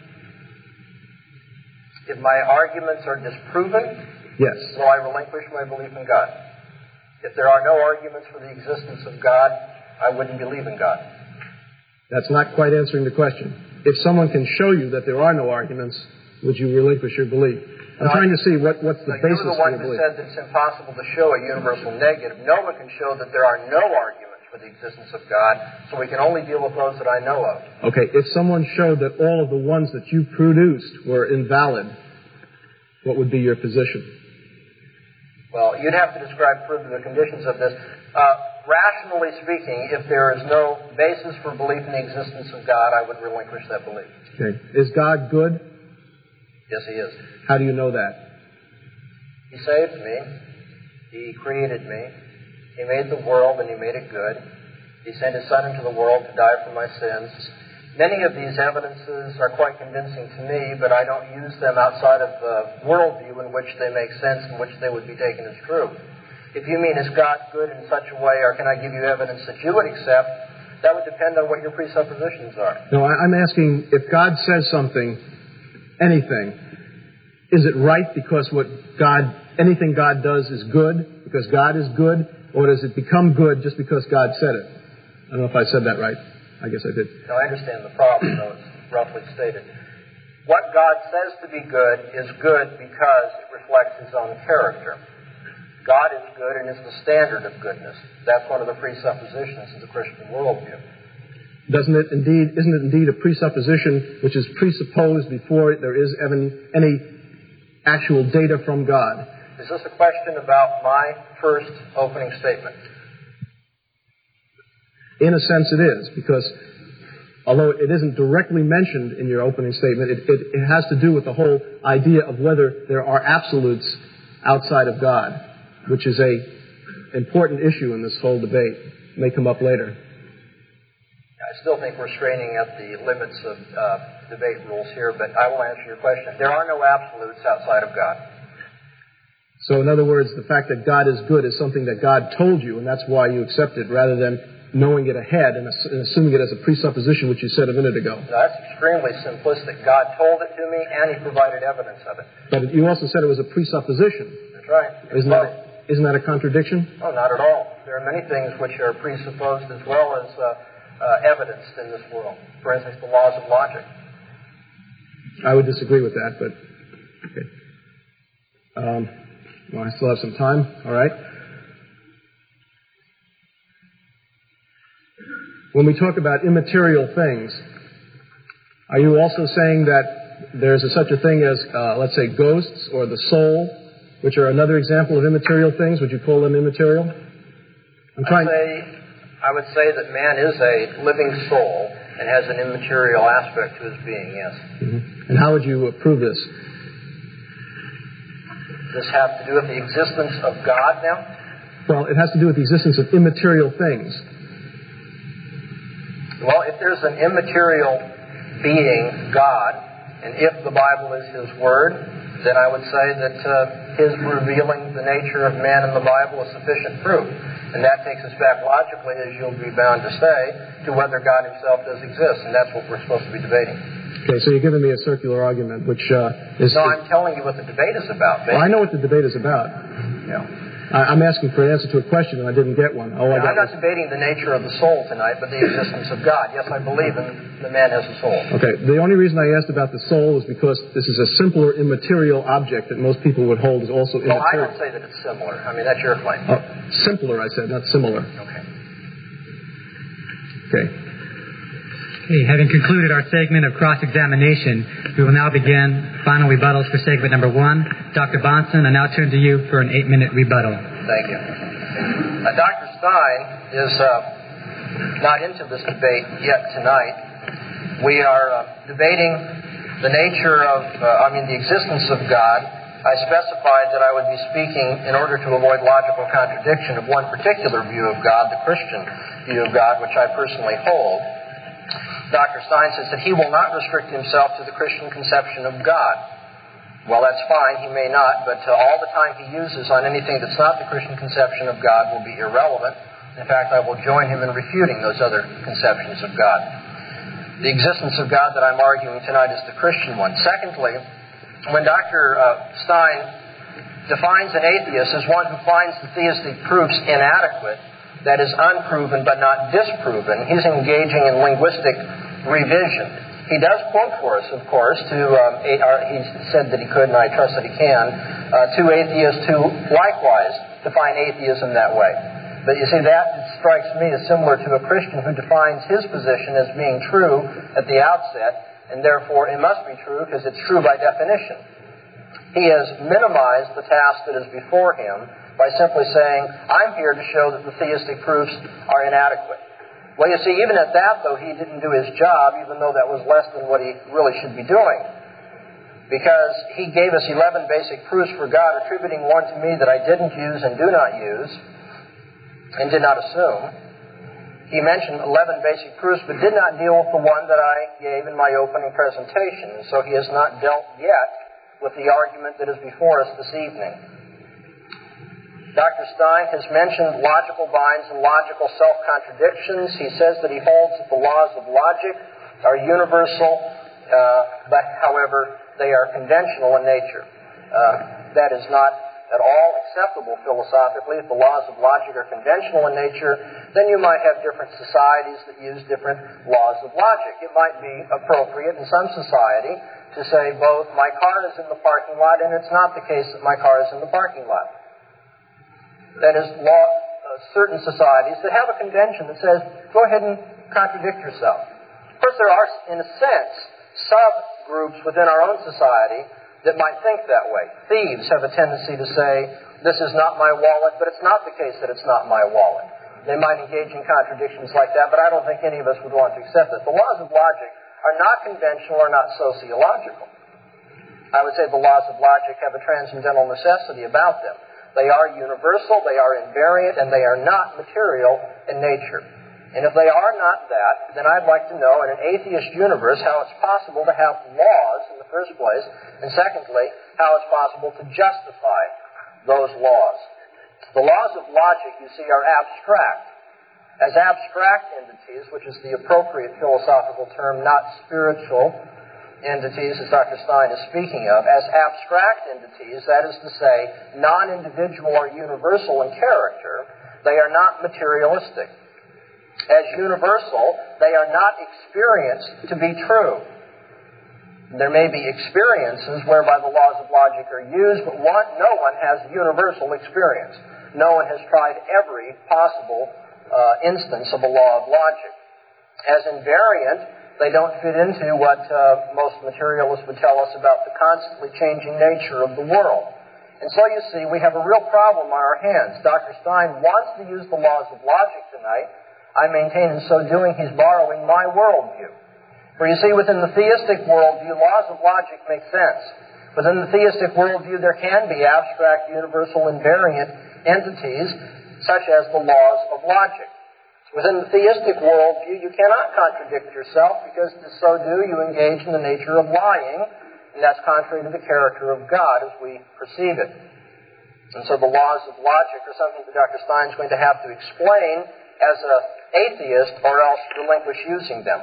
If my arguments are disproven, Yes. will I relinquish my belief in God? If there are no arguments for the existence of God, I wouldn't believe in God. That's not quite answering the question. If someone can show you that there are no arguments, would you relinquish your belief? I'm No, trying I- to see what, what's the Now, basis you're the for one your who belief. said that it's impossible to show a universal negative. No one can show that there are no arguments for the existence of God, so we can only deal with those that I know of. Okay, if someone showed that all of the ones that you produced were invalid, what would be your position? Well, you'd have to describe further the conditions of this. Uh, rationally speaking, if there is no basis for belief in the existence of God, I would relinquish that belief. Okay, is God good? Yes, He is. How do you know that? He saved me. He created me. He made the world and He made it good. He sent His Son into the world to die for my sins. Many of these evidences are quite convincing to me, but I don't use them outside of the worldview in which they make sense, in which they would be taken as true. If you mean, is God good in such a way, or can I give you evidence that you would accept, that would depend on what your presuppositions are. No, I- I'm asking, if God says something, anything, is it right because what God, anything God does is good, because God is good, or does it become good just because God said it? I don't know if I said that right. I guess I did. Now, I understand the problem, though it's roughly stated. What God says to be good is good because it reflects His own character. God is good and is the standard of goodness. That's one of the presuppositions of the Christian worldview. Doesn't it indeed, isn't it indeed a presupposition which is presupposed before there is even any actual data from God? Is this a question about my first opening statement? In a sense it is, because although it isn't directly mentioned in your opening statement, it, it, it has to do with the whole idea of whether there are absolutes outside of God, which is a important issue in this whole debate. It may come up later. I still think we're straining at the limits of uh, debate rules here, but I will answer your question. There are no absolutes outside of God. So in other words, the fact that God is good is something that God told you, and that's why you accept it, rather than knowing it ahead and assuming it as a presupposition, which you said a minute ago. No, that's extremely simplistic. God told it to me, and He provided evidence of it. But you also said it was a presupposition. That's right. Isn't that, isn't that a contradiction? No, not at all. There are many things which are presupposed as well as uh, uh, evidenced in this world. For instance, the laws of logic. I would disagree with that, but okay. Um, well, I still have some time. All right. When we talk about immaterial things, are you also saying that there's a, such a thing as, uh, let's say, ghosts or the soul, which are another example of immaterial things? Would you call them immaterial? I'm trying. I'd say, I would say that man is a living soul and has an immaterial aspect to his being, yes. Mm-hmm. And how would you prove this? Does this have to do with the existence of God now? Well, it has to do with the existence of immaterial things. Well, if there's an immaterial being, God, and if the Bible is His Word, then I would say that uh, His revealing the nature of man in the Bible is sufficient proof. And that takes us back logically, as you'll be bound to say, to whether God Himself does exist. And that's what we're supposed to be debating. Okay, so you're giving me a circular argument, which uh, is... No, I'm telling you what the debate is about. Well, I know what the debate is about. Yeah. I, I'm asking for an answer to a question, and I didn't get one. All I now, got I'm not was... debating the nature of the soul tonight, but the existence of God. Yes, I believe in the man has a soul. Okay, the only reason I asked about the soul is because this is a simpler immaterial object that most people would hold is also Well, immaterial. I don't say that it's similar. I mean, that's your claim. Uh, simpler, I said, not similar. Okay. Okay. Okay, having concluded our segment of cross-examination, we will now begin final rebuttals for segment number one. Doctor Bahnsen, I now turn to you for an eight-minute rebuttal. Thank you. Uh, Doctor Stein is uh, not into this debate yet tonight. We are uh, debating the nature of, uh, I mean, the existence of God. I specified that I would be speaking, in order to avoid logical contradiction, of one particular view of God, the Christian view of God, which I personally hold. Doctor Stein says that he will not restrict himself to the Christian conception of God. Well, that's fine. He may not, but uh, all the time he uses on anything that's not the Christian conception of God will be irrelevant. In fact, I will join him in refuting those other conceptions of God. The existence of God that I'm arguing tonight is the Christian one. Secondly, when Doctor Uh, Stein defines an atheist as one who finds the theistic proofs inadequate, that is unproven but not disproven, he's engaging in linguistic revision. He does quote for us, of course, to um, a, or he said that he could, and I trust that he can, uh, two atheists who likewise define atheism that way. But you see, that strikes me as similar to a Christian who defines his position as being true at the outset, and therefore it must be true because it's true by definition. He has minimized the task that is before him by simply saying, I'm here to show that the theistic proofs are inadequate. Well, you see, even at that, though, he didn't do his job, even though that was less than what he really should be doing. Because he gave us eleven basic proofs for God, attributing one to me that I didn't use and do not use, and did not assume. He mentioned eleven basic proofs, but did not deal with the one that I gave in my opening presentation. And so he has not dealt yet with the argument that is before us this evening. Doctor Stein has mentioned logical binds and logical self-contradictions. He says that he holds that the laws of logic are universal, uh, but, however, they are conventional in nature. Uh, that is not at all acceptable philosophically. If the laws of logic are conventional in nature, then you might have different societies that use different laws of logic. It might be appropriate in some society to say both my car is in the parking lot and it's not the case that my car is in the parking lot. That is, law, uh, certain societies that have a convention that says, go ahead and contradict yourself. Of course, there are, in a sense, subgroups within our own society that might think that way. Thieves have a tendency to say, this is not my wallet, but it's not the case that it's not my wallet. They might engage in contradictions like that, but I don't think any of us would want to accept it. The laws of logic are not conventional or not sociological. I would say the laws of logic have a transcendental necessity about them. They are universal, they are invariant, and they are not material in nature. And if they are not that, then I'd like to know, in an atheist universe, how it's possible to have laws in the first place, and secondly, how it's possible to justify those laws. The laws of logic, you see, are abstract. As abstract entities, which is the appropriate philosophical term, not spiritual entities, as Doctor Stein is speaking of, as abstract entities, that is to say, non-individual or universal in character, they are not materialistic. As universal, they are not experienced to be true. There may be experiences whereby the laws of logic are used, but one, no one has universal experience. No one has tried every possible uh, instance of a law of logic. As invariant, they don't fit into what uh, most materialists would tell us about the constantly changing nature of the world. And so you see, we have a real problem on our hands. Doctor Stein wants to use the laws of logic tonight. I maintain in so doing he's borrowing my worldview. For you see, within the theistic worldview, laws of logic make sense. Within the theistic worldview, there can be abstract, universal, invariant entities, such as the laws of logic. Within the theistic worldview, you cannot contradict yourself, because to so do, you engage in the nature of lying, and that's contrary to the character of God as we perceive it. And so the laws of logic are something that Doctor Stein is going to have to explain as an atheist, or else relinquish using them.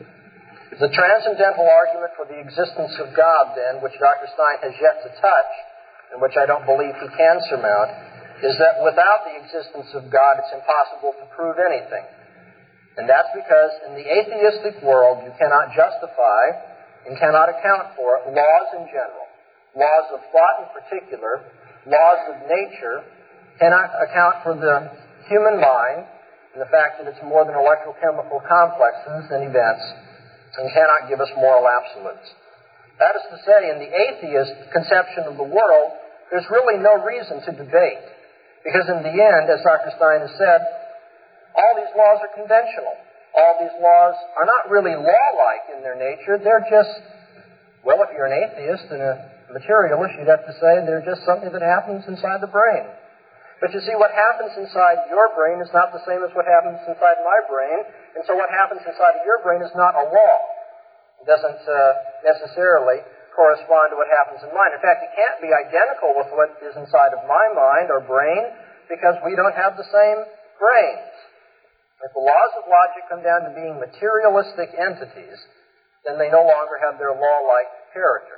The transcendental argument for the existence of God, then, which Doctor Stein has yet to touch, and which I don't believe he can surmount, is that without the existence of God, it's impossible to prove anything. And that's because in the atheistic world, you cannot justify and cannot account for laws in general. Laws of thought in particular, laws of nature, cannot account for the human mind and the fact that it's more than electrochemical complexes and events, and cannot give us moral absolutes. That is to say, in the atheist conception of the world, there's really no reason to debate. Because in the end, as Doctor Stein has said, all these laws are conventional. All these laws are not really law-like in their nature. They're just, well, if you're an atheist and a materialist, you'd have to say they're just something that happens inside the brain. But you see, what happens inside your brain is not the same as what happens inside my brain, and so what happens inside of your brain is not a law. It doesn't uh, necessarily correspond to what happens in mine. In fact, it can't be identical with what is inside of my mind or brain, because we don't have the same brains. If the laws of logic come down to being materialistic entities, then they no longer have their law-like character.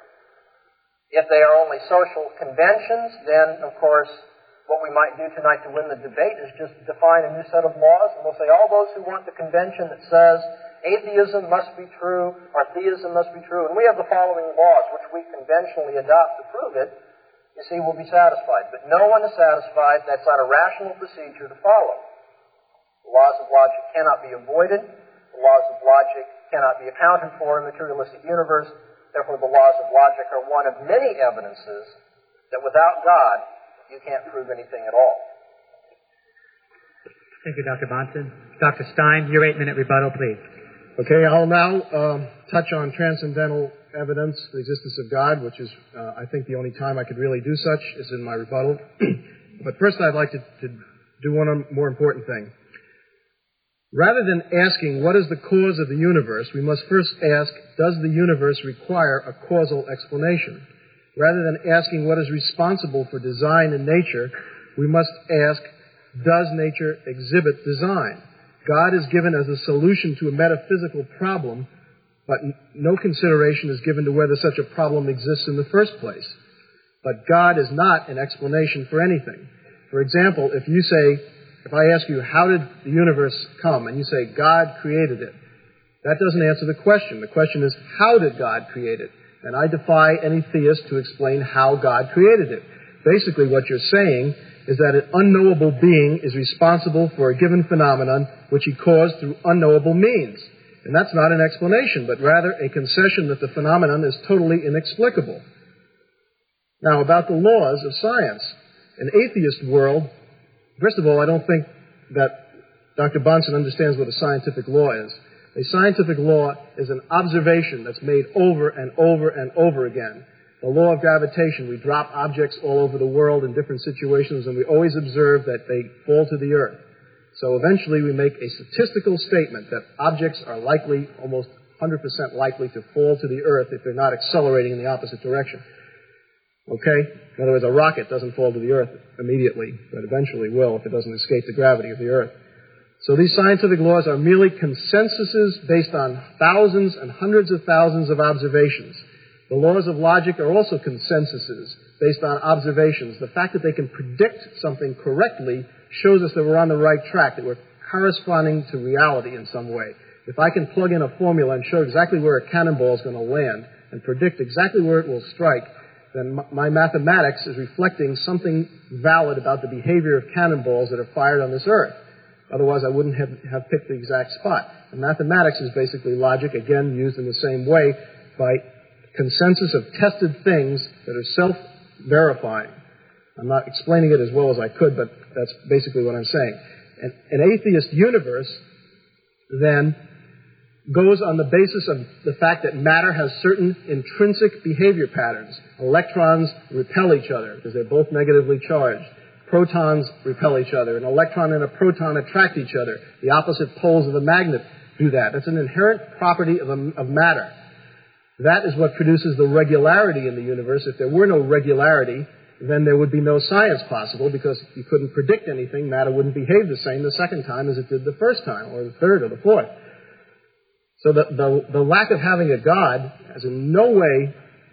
If they are only social conventions, then, of course, what we might do tonight to win the debate is just define a new set of laws, and we'll say all those who want the convention that says atheism must be true or theism must be true, and we have the following laws which we conventionally adopt to prove it, you see, we'll be satisfied. But no one is satisfied. That's not a rational procedure to follow. The laws of logic cannot be avoided. The laws of logic cannot be accounted for in a materialistic universe. Therefore, the laws of logic are one of many evidences that without God, you can't prove anything at all. Thank you, Doctor Bahnsen. Doctor Stein, your eight-minute rebuttal, please. Okay, I'll now um, touch on transcendental evidence, the existence of God, which is, uh, I think, the only time I could really do such is in my rebuttal. But first, I'd like to, to do one more important thing. Rather than asking what is the cause of the universe, we must first ask, does the universe require a causal explanation? Rather than asking what is responsible for design in nature, we must ask, does nature exhibit design? God is given as a solution to a metaphysical problem, but no consideration is given to whether such a problem exists in the first place. But God is not an explanation for anything. For example, if you say, if I ask you, how did the universe come? And you say, God created it. That doesn't answer the question. The question is, how did God create it? And I defy any theist to explain how God created it. Basically, what you're saying is that an unknowable being is responsible for a given phenomenon which he caused through unknowable means. And that's not an explanation, but rather a concession that the phenomenon is totally inexplicable. Now, about the laws of science. An atheist world, first of all, I don't think that Doctor Bahnsen understands what a scientific law is. A scientific law is an observation that's made over and over and over again. The law of gravitation, we drop objects all over the world in different situations, and we always observe that they fall to the earth. So eventually we make a statistical statement that objects are likely, almost one hundred percent likely, to fall to the earth if they're not accelerating in the opposite direction. Okay? In other words, a rocket doesn't fall to the earth immediately, but eventually will if it doesn't escape the gravity of the earth. So these scientific laws are merely consensuses based on thousands and hundreds of thousands of observations. The laws of logic are also consensuses based on observations. The fact that they can predict something correctly shows us that we're on the right track, that we're corresponding to reality in some way. If I can plug in a formula and show exactly where a cannonball is going to land and predict exactly where it will strike, then my mathematics is reflecting something valid about the behavior of cannonballs that are fired on this earth. Otherwise, I wouldn't have, have picked the exact spot. And mathematics is basically logic, again, used in the same way by consensus of tested things that are self-verifying. I'm not explaining it as well as I could, but that's basically what I'm saying. An, an atheist universe then goes on the basis of the fact that matter has certain intrinsic behavior patterns. Electrons repel each other because they're both negatively charged. Protons repel each other. An electron and a proton attract each other. The opposite poles of a magnet do that. That's an inherent property of, a, of matter. That is what produces the regularity in the universe. If there were no regularity, then there would be no science possible because you couldn't predict anything. Matter wouldn't behave the same the second time as it did the first time, or the third, or the fourth. So the, the, the lack of having a God is in no way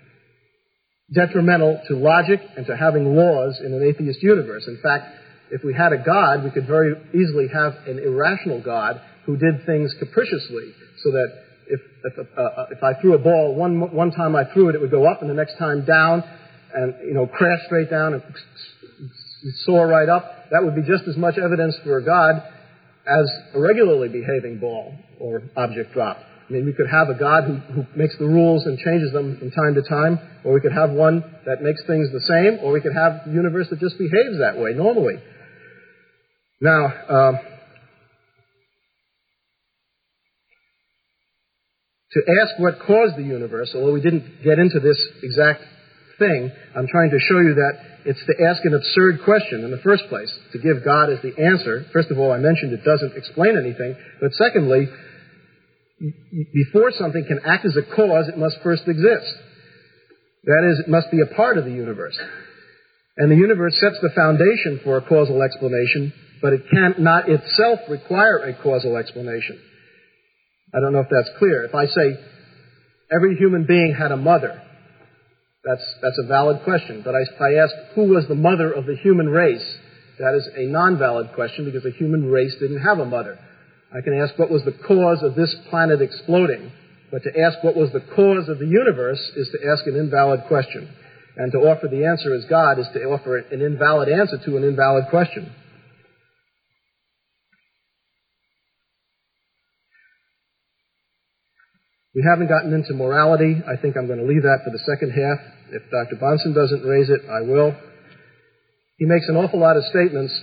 detrimental to logic and to having laws in an atheist universe. In fact, if we had a God, we could very easily have an irrational God who did things capriciously, so that if if, uh, if I threw a ball, one one time I threw it, it would go up, and the next time down, and you know crash straight down and soar right up. That would be just as much evidence for a God as a regularly behaving ball or object drop. I mean, we could have a God who, who makes the rules and changes them from time to time, or we could have one that makes things the same, or we could have a universe that just behaves that way normally. Now, um, to ask what caused the universe, although we didn't get into this exact thing, I'm trying to show you that it's to ask an absurd question in the first place, to give God as the answer. First of all, I mentioned it doesn't explain anything, but secondly, before something can act as a cause, it must first exist. That is, it must be a part of the universe. And the universe sets the foundation for a causal explanation, but it cannot itself require a causal explanation. I don't know if that's clear. If I say every human being had a mother, that's, that's a valid question. But if I ask who was the mother of the human race, that is a non-valid question because the human race didn't have a mother. I can ask what was the cause of this planet exploding, but to ask what was the cause of the universe is to ask an invalid question. And to offer the answer as God is to offer an invalid answer to an invalid question. We haven't gotten into morality. I think I'm going to leave that for the second half. If Doctor Bahnsen doesn't raise it, I will. He makes an awful lot of statements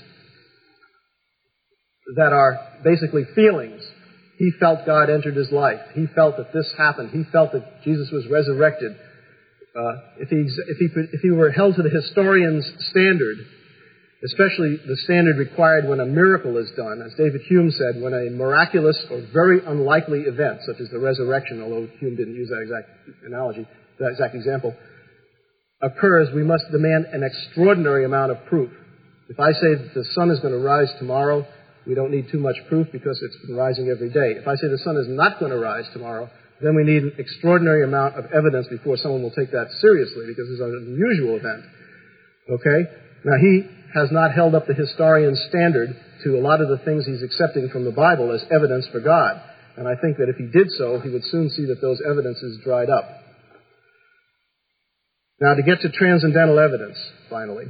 that are basically feelings. He felt God entered his life. He felt that this happened. He felt that Jesus was resurrected. Uh, if, he, if, he, if he were held to the historian's standard, especially the standard required when a miracle is done, as David Hume said, when a miraculous or very unlikely event, such as the resurrection, although Hume didn't use that exact analogy, that exact example, occurs, we must demand an extraordinary amount of proof. If I say that the sun is going to rise tomorrow, we don't need too much proof because it's been rising every day. If I say the sun is not going to rise tomorrow, then we need an extraordinary amount of evidence before someone will take that seriously because it's an unusual event. Okay? Now, he has not held up the historian's standard to a lot of the things he's accepting from the Bible as evidence for God. And I think that if he did so, he would soon see that those evidences dried up. Now, to get to transcendental evidence, finally.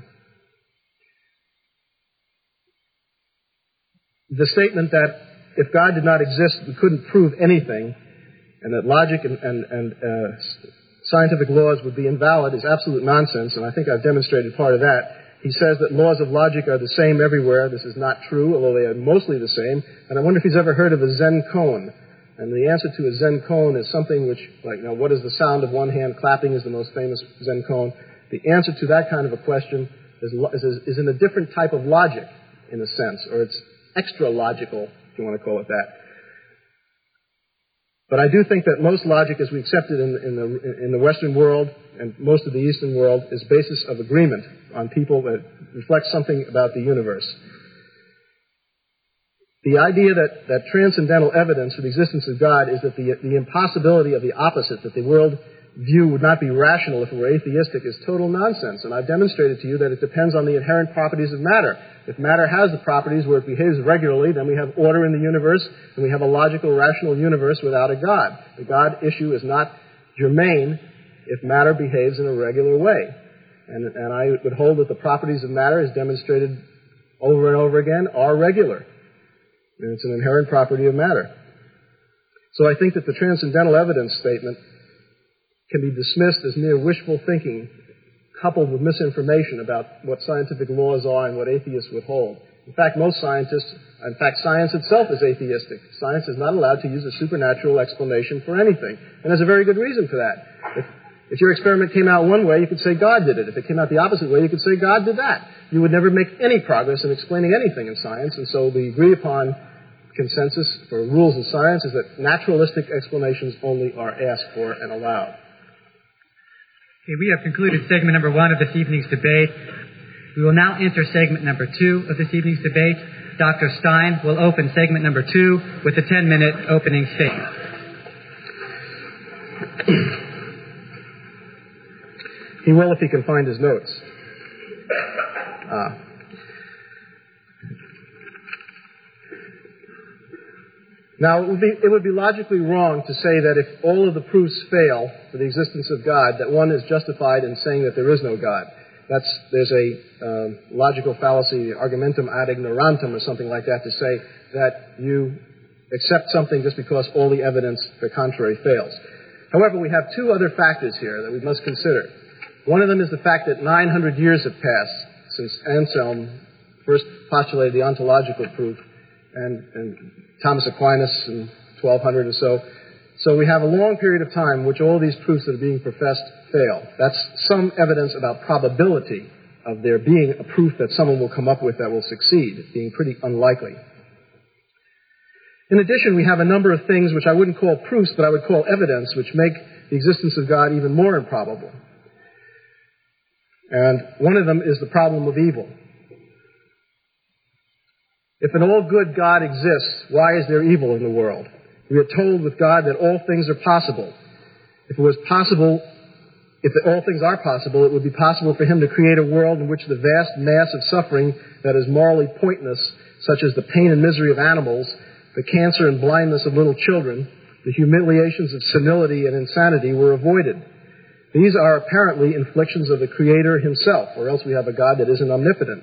The statement that if God did not exist, we couldn't prove anything, and that logic and, and, and uh, scientific laws would be invalid is absolute nonsense, and I think I've demonstrated part of that. He says that laws of logic are the same everywhere. This is not true, although they are mostly the same. And I wonder if he's ever heard of a Zen koan. And the answer to a Zen koan is something which, like, you know, what is the sound of one hand clapping is the most famous Zen koan. The answer to that kind of a question is, is, is in a different type of logic, in a sense, or it's extra-logical, if you want to call it that. But I do think that most logic, as we accept it in, in, the, in the Western world and most of the Eastern world, is basis of agreement on people that reflects something about the universe. The idea that, that transcendental evidence for the existence of God is that the, the impossibility of the opposite, that the world view would not be rational if it were atheistic, is total nonsense. And I've demonstrated to you that it depends on the inherent properties of matter. If matter has the properties where it behaves regularly, then we have order in the universe, and we have a logical, rational universe without a God. The God issue is not germane if matter behaves in a regular way. And, and I would hold that the properties of matter, as demonstrated over and over again, are regular. And it's an inherent property of matter. So I think that the transcendental evidence statement can be dismissed as mere wishful thinking, coupled with misinformation about what scientific laws are and what atheists would hold. In fact, most scientists, in fact, science itself is atheistic. Science is not allowed to use a supernatural explanation for anything. And there's a very good reason for that. If, if your experiment came out one way, you could say God did it. If it came out the opposite way, you could say God did that. You would never make any progress in explaining anything in science. And so the agreed upon consensus for rules in science is that naturalistic explanations only are asked for and allowed. Okay, we have concluded segment number one of this evening's debate. We will now enter segment number two of this evening's debate. Doctor Stein will open segment number two with a ten-minute opening statement. He will if he can find his notes. Ah. Now, it would, be, it would be logically wrong to say that if all of the proofs fail for the existence of God, that one is justified in saying that there is no God. That's, there's a uh, logical fallacy, argumentum ad ignorantum or something like that, to say that you accept something just because all the evidence to the contrary fails. However, we have two other factors here that we must consider. One of them is the fact that nine hundred years have passed since Anselm first postulated the ontological proof, and, and Thomas Aquinas in twelve hundred or so. So we have a long period of time in which all these proofs that are being professed fail. That's some evidence about probability of there being a proof that someone will come up with that will succeed, being pretty unlikely. In addition, we have a number of things which I wouldn't call proofs, but I would call evidence, which make the existence of God even more improbable. And one of them is the problem of evil. If an all-good God exists, why is there evil in the world? We are told with God that all things are possible. If it was possible, if all things are possible, it would be possible for Him to create a world in which the vast mass of suffering that is morally pointless, such as the pain and misery of animals, the cancer and blindness of little children, the humiliations of senility and insanity, were avoided. These are apparently inflictions of the Creator Himself, or else we have a God that isn't omnipotent.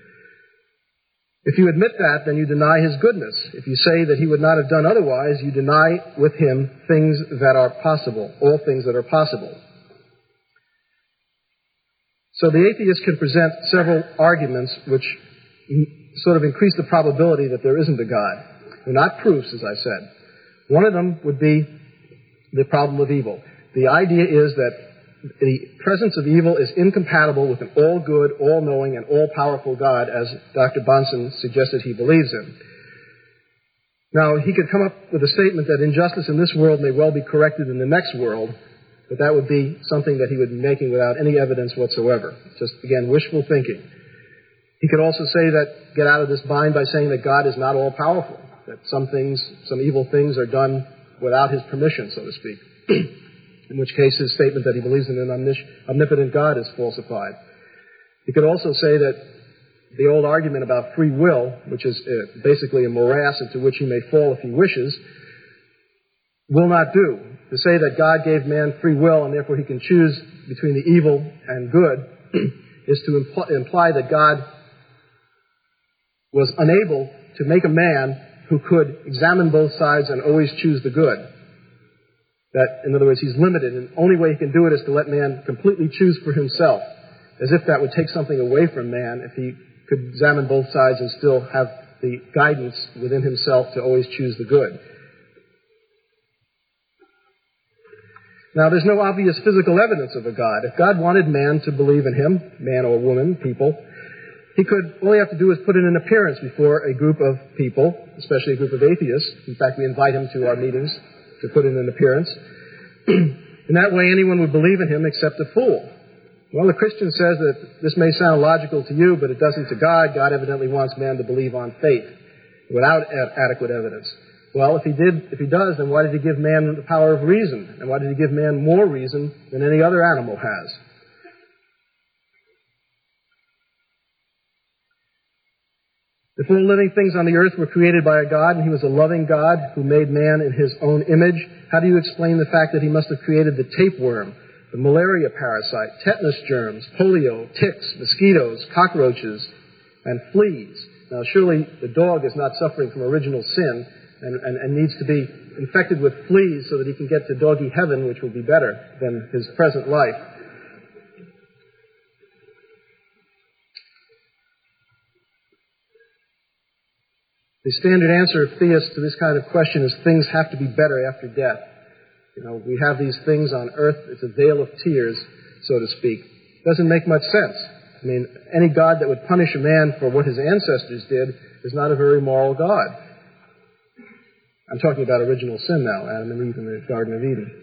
If you admit that, then you deny His goodness. If you say that He would not have done otherwise, you deny with Him things that are possible, all things that are possible. So the atheist can present several arguments which sort of increase the probability that there isn't a God. They're not proofs, as I said. One of them would be the problem of evil. The idea is that the presence of evil is incompatible with an all-good, all-knowing, and all-powerful God, as Doctor Bahnsen suggested he believes in. Now, he could come up with a statement that injustice in this world may well be corrected in the next world, but that would be something that he would be making without any evidence whatsoever. Just, again, wishful thinking. He could also say that, get out of this bind by saying that God is not all-powerful, that some things, some evil things are done without His permission, so to speak. In which case his statement that he believes in an omnis- omnipotent God is falsified. He could also say that the old argument about free will, which is uh, basically a morass into which he may fall if he wishes, will not do. To say that God gave man free will and therefore he can choose between the evil and good is to impl- imply that God was unable to make a man who could examine both sides and always choose the good. That, in other words, he's limited, and the only way he can do it is to let man completely choose for himself, as if that would take something away from man if he could examine both sides and still have the guidance within himself to always choose the good. Now, there's no obvious physical evidence of a God. If God wanted man to believe in Him, man or woman, people, He could, all he have to do is put in an appearance before a group of people, especially a group of atheists. In fact, we invite him to our meetings to put in an appearance. In that way, anyone would believe in him except a fool. Well, the Christian says that this may sound logical to you, but it doesn't to God. God evidently wants man to believe on faith without ad- adequate evidence. Well, if he did, if he does, then why did he give man the power of reason? And why did he give man more reason than any other animal has? If all living things on the earth were created by a God, and he was a loving God who made man in his own image, how do you explain the fact that he must have created the tapeworm, the malaria parasite, tetanus germs, polio, ticks, mosquitoes, cockroaches, and fleas? Now, surely the dog is not suffering from original sin and, and, and needs to be infected with fleas so that he can get to doggy heaven, which will be better than his present life. The standard answer of theists to this kind of question is things have to be better after death. You know, we have these things on earth. It's a vale of tears, so to speak. Doesn't make much sense. I mean, any God that would punish a man for what his ancestors did is not a very moral God. I'm talking about original sin now, Adam and Eve in the Garden of Eden.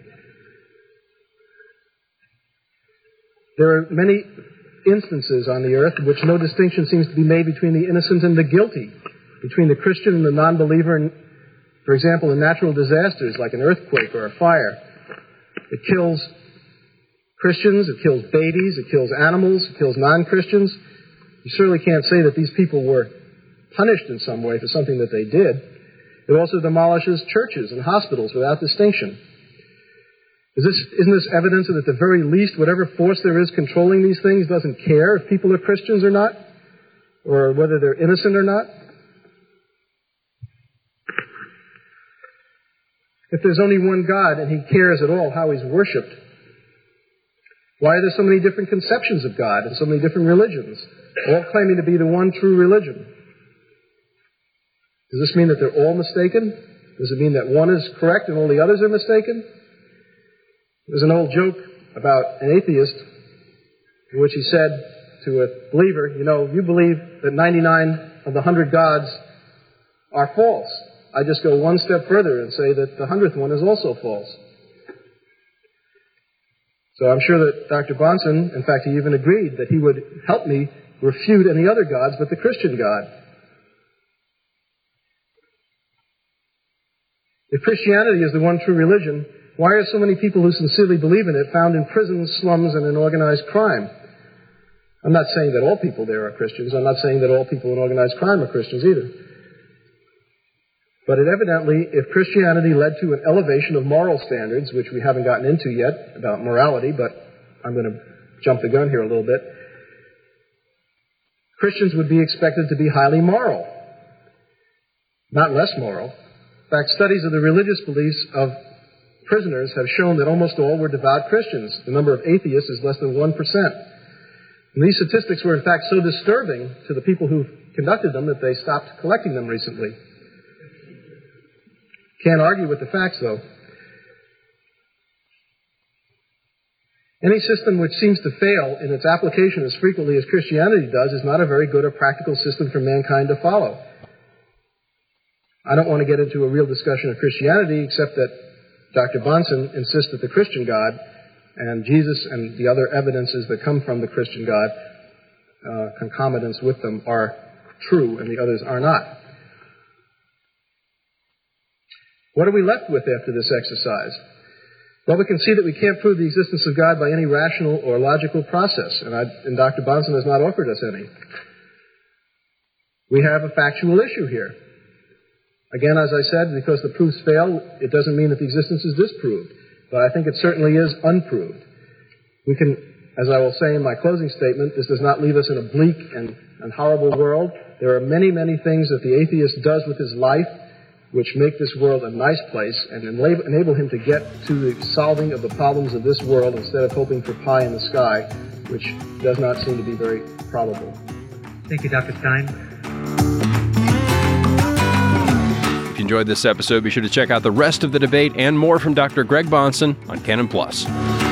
There are many instances on the earth in which no distinction seems to be made between the innocent and the guilty, between the Christian and the non-believer. In, for example, in natural disasters like an earthquake or a fire. It kills Christians, it kills babies, it kills animals, it kills non-Christians. You certainly can't say that these people were punished in some way for something that they did. It also demolishes churches and hospitals without distinction. Is this, isn't this evidence that at the very least, whatever force there is controlling these things doesn't care if people are Christians or not, or whether they're innocent or not? If there's only one God and he cares at all how he's worshipped, why are there so many different conceptions of God and so many different religions, all claiming to be the one true religion? Does this mean that they're all mistaken? Does it mean that one is correct and all the others are mistaken? There's an old joke about an atheist in which he said to a believer, you know, you believe that ninety-nine of the hundred gods are false. I just go one step further and say that the hundredth one is also false. So I'm sure that Doctor Bahnsen, in fact, he even agreed that he would help me refute any other gods but the Christian God. If Christianity is the one true religion, why are so many people who sincerely believe in it found in prisons, slums, and in organized crime? I'm not saying that all people there are Christians. I'm not saying that all people in organized crime are Christians either. But it evidently, if Christianity led to an elevation of moral standards, which we haven't gotten into yet about morality, but I'm going to jump the gun here a little bit, Christians would be expected to be highly moral, not less moral. In fact, studies of the religious beliefs of prisoners have shown that almost all were devout Christians. The number of atheists is less than one percent. And these statistics were in fact so disturbing to the people who conducted them that they stopped collecting them recently. Can't argue with the facts, though. Any system which seems to fail in its application as frequently as Christianity does is not a very good or practical system for mankind to follow. I don't want to get into a real discussion of Christianity, except that Doctor Bahnsen insists that the Christian God and Jesus and the other evidences that come from the Christian God, uh, concomitants with them, are true and the others are not. What are we left with after this exercise? Well, we can see that we can't prove the existence of God by any rational or logical process, and, I, and Doctor Bahnsen has not offered us any. We have a factual issue here. Again, as I said, because the proofs fail, it doesn't mean that the existence is disproved, but I think it certainly is unproved. We can, as I will say in my closing statement, this does not leave us in a bleak and, and horrible world. There are many, many things that the atheist does with his life which make this world a nice place and enable him to get to the solving of the problems of this world instead of hoping for pie in the sky, which does not seem to be very probable. Thank you, Doctor Stein. If you enjoyed this episode, be sure to check out the rest of the debate and more from Doctor Greg Bahnsen on Canon Plus.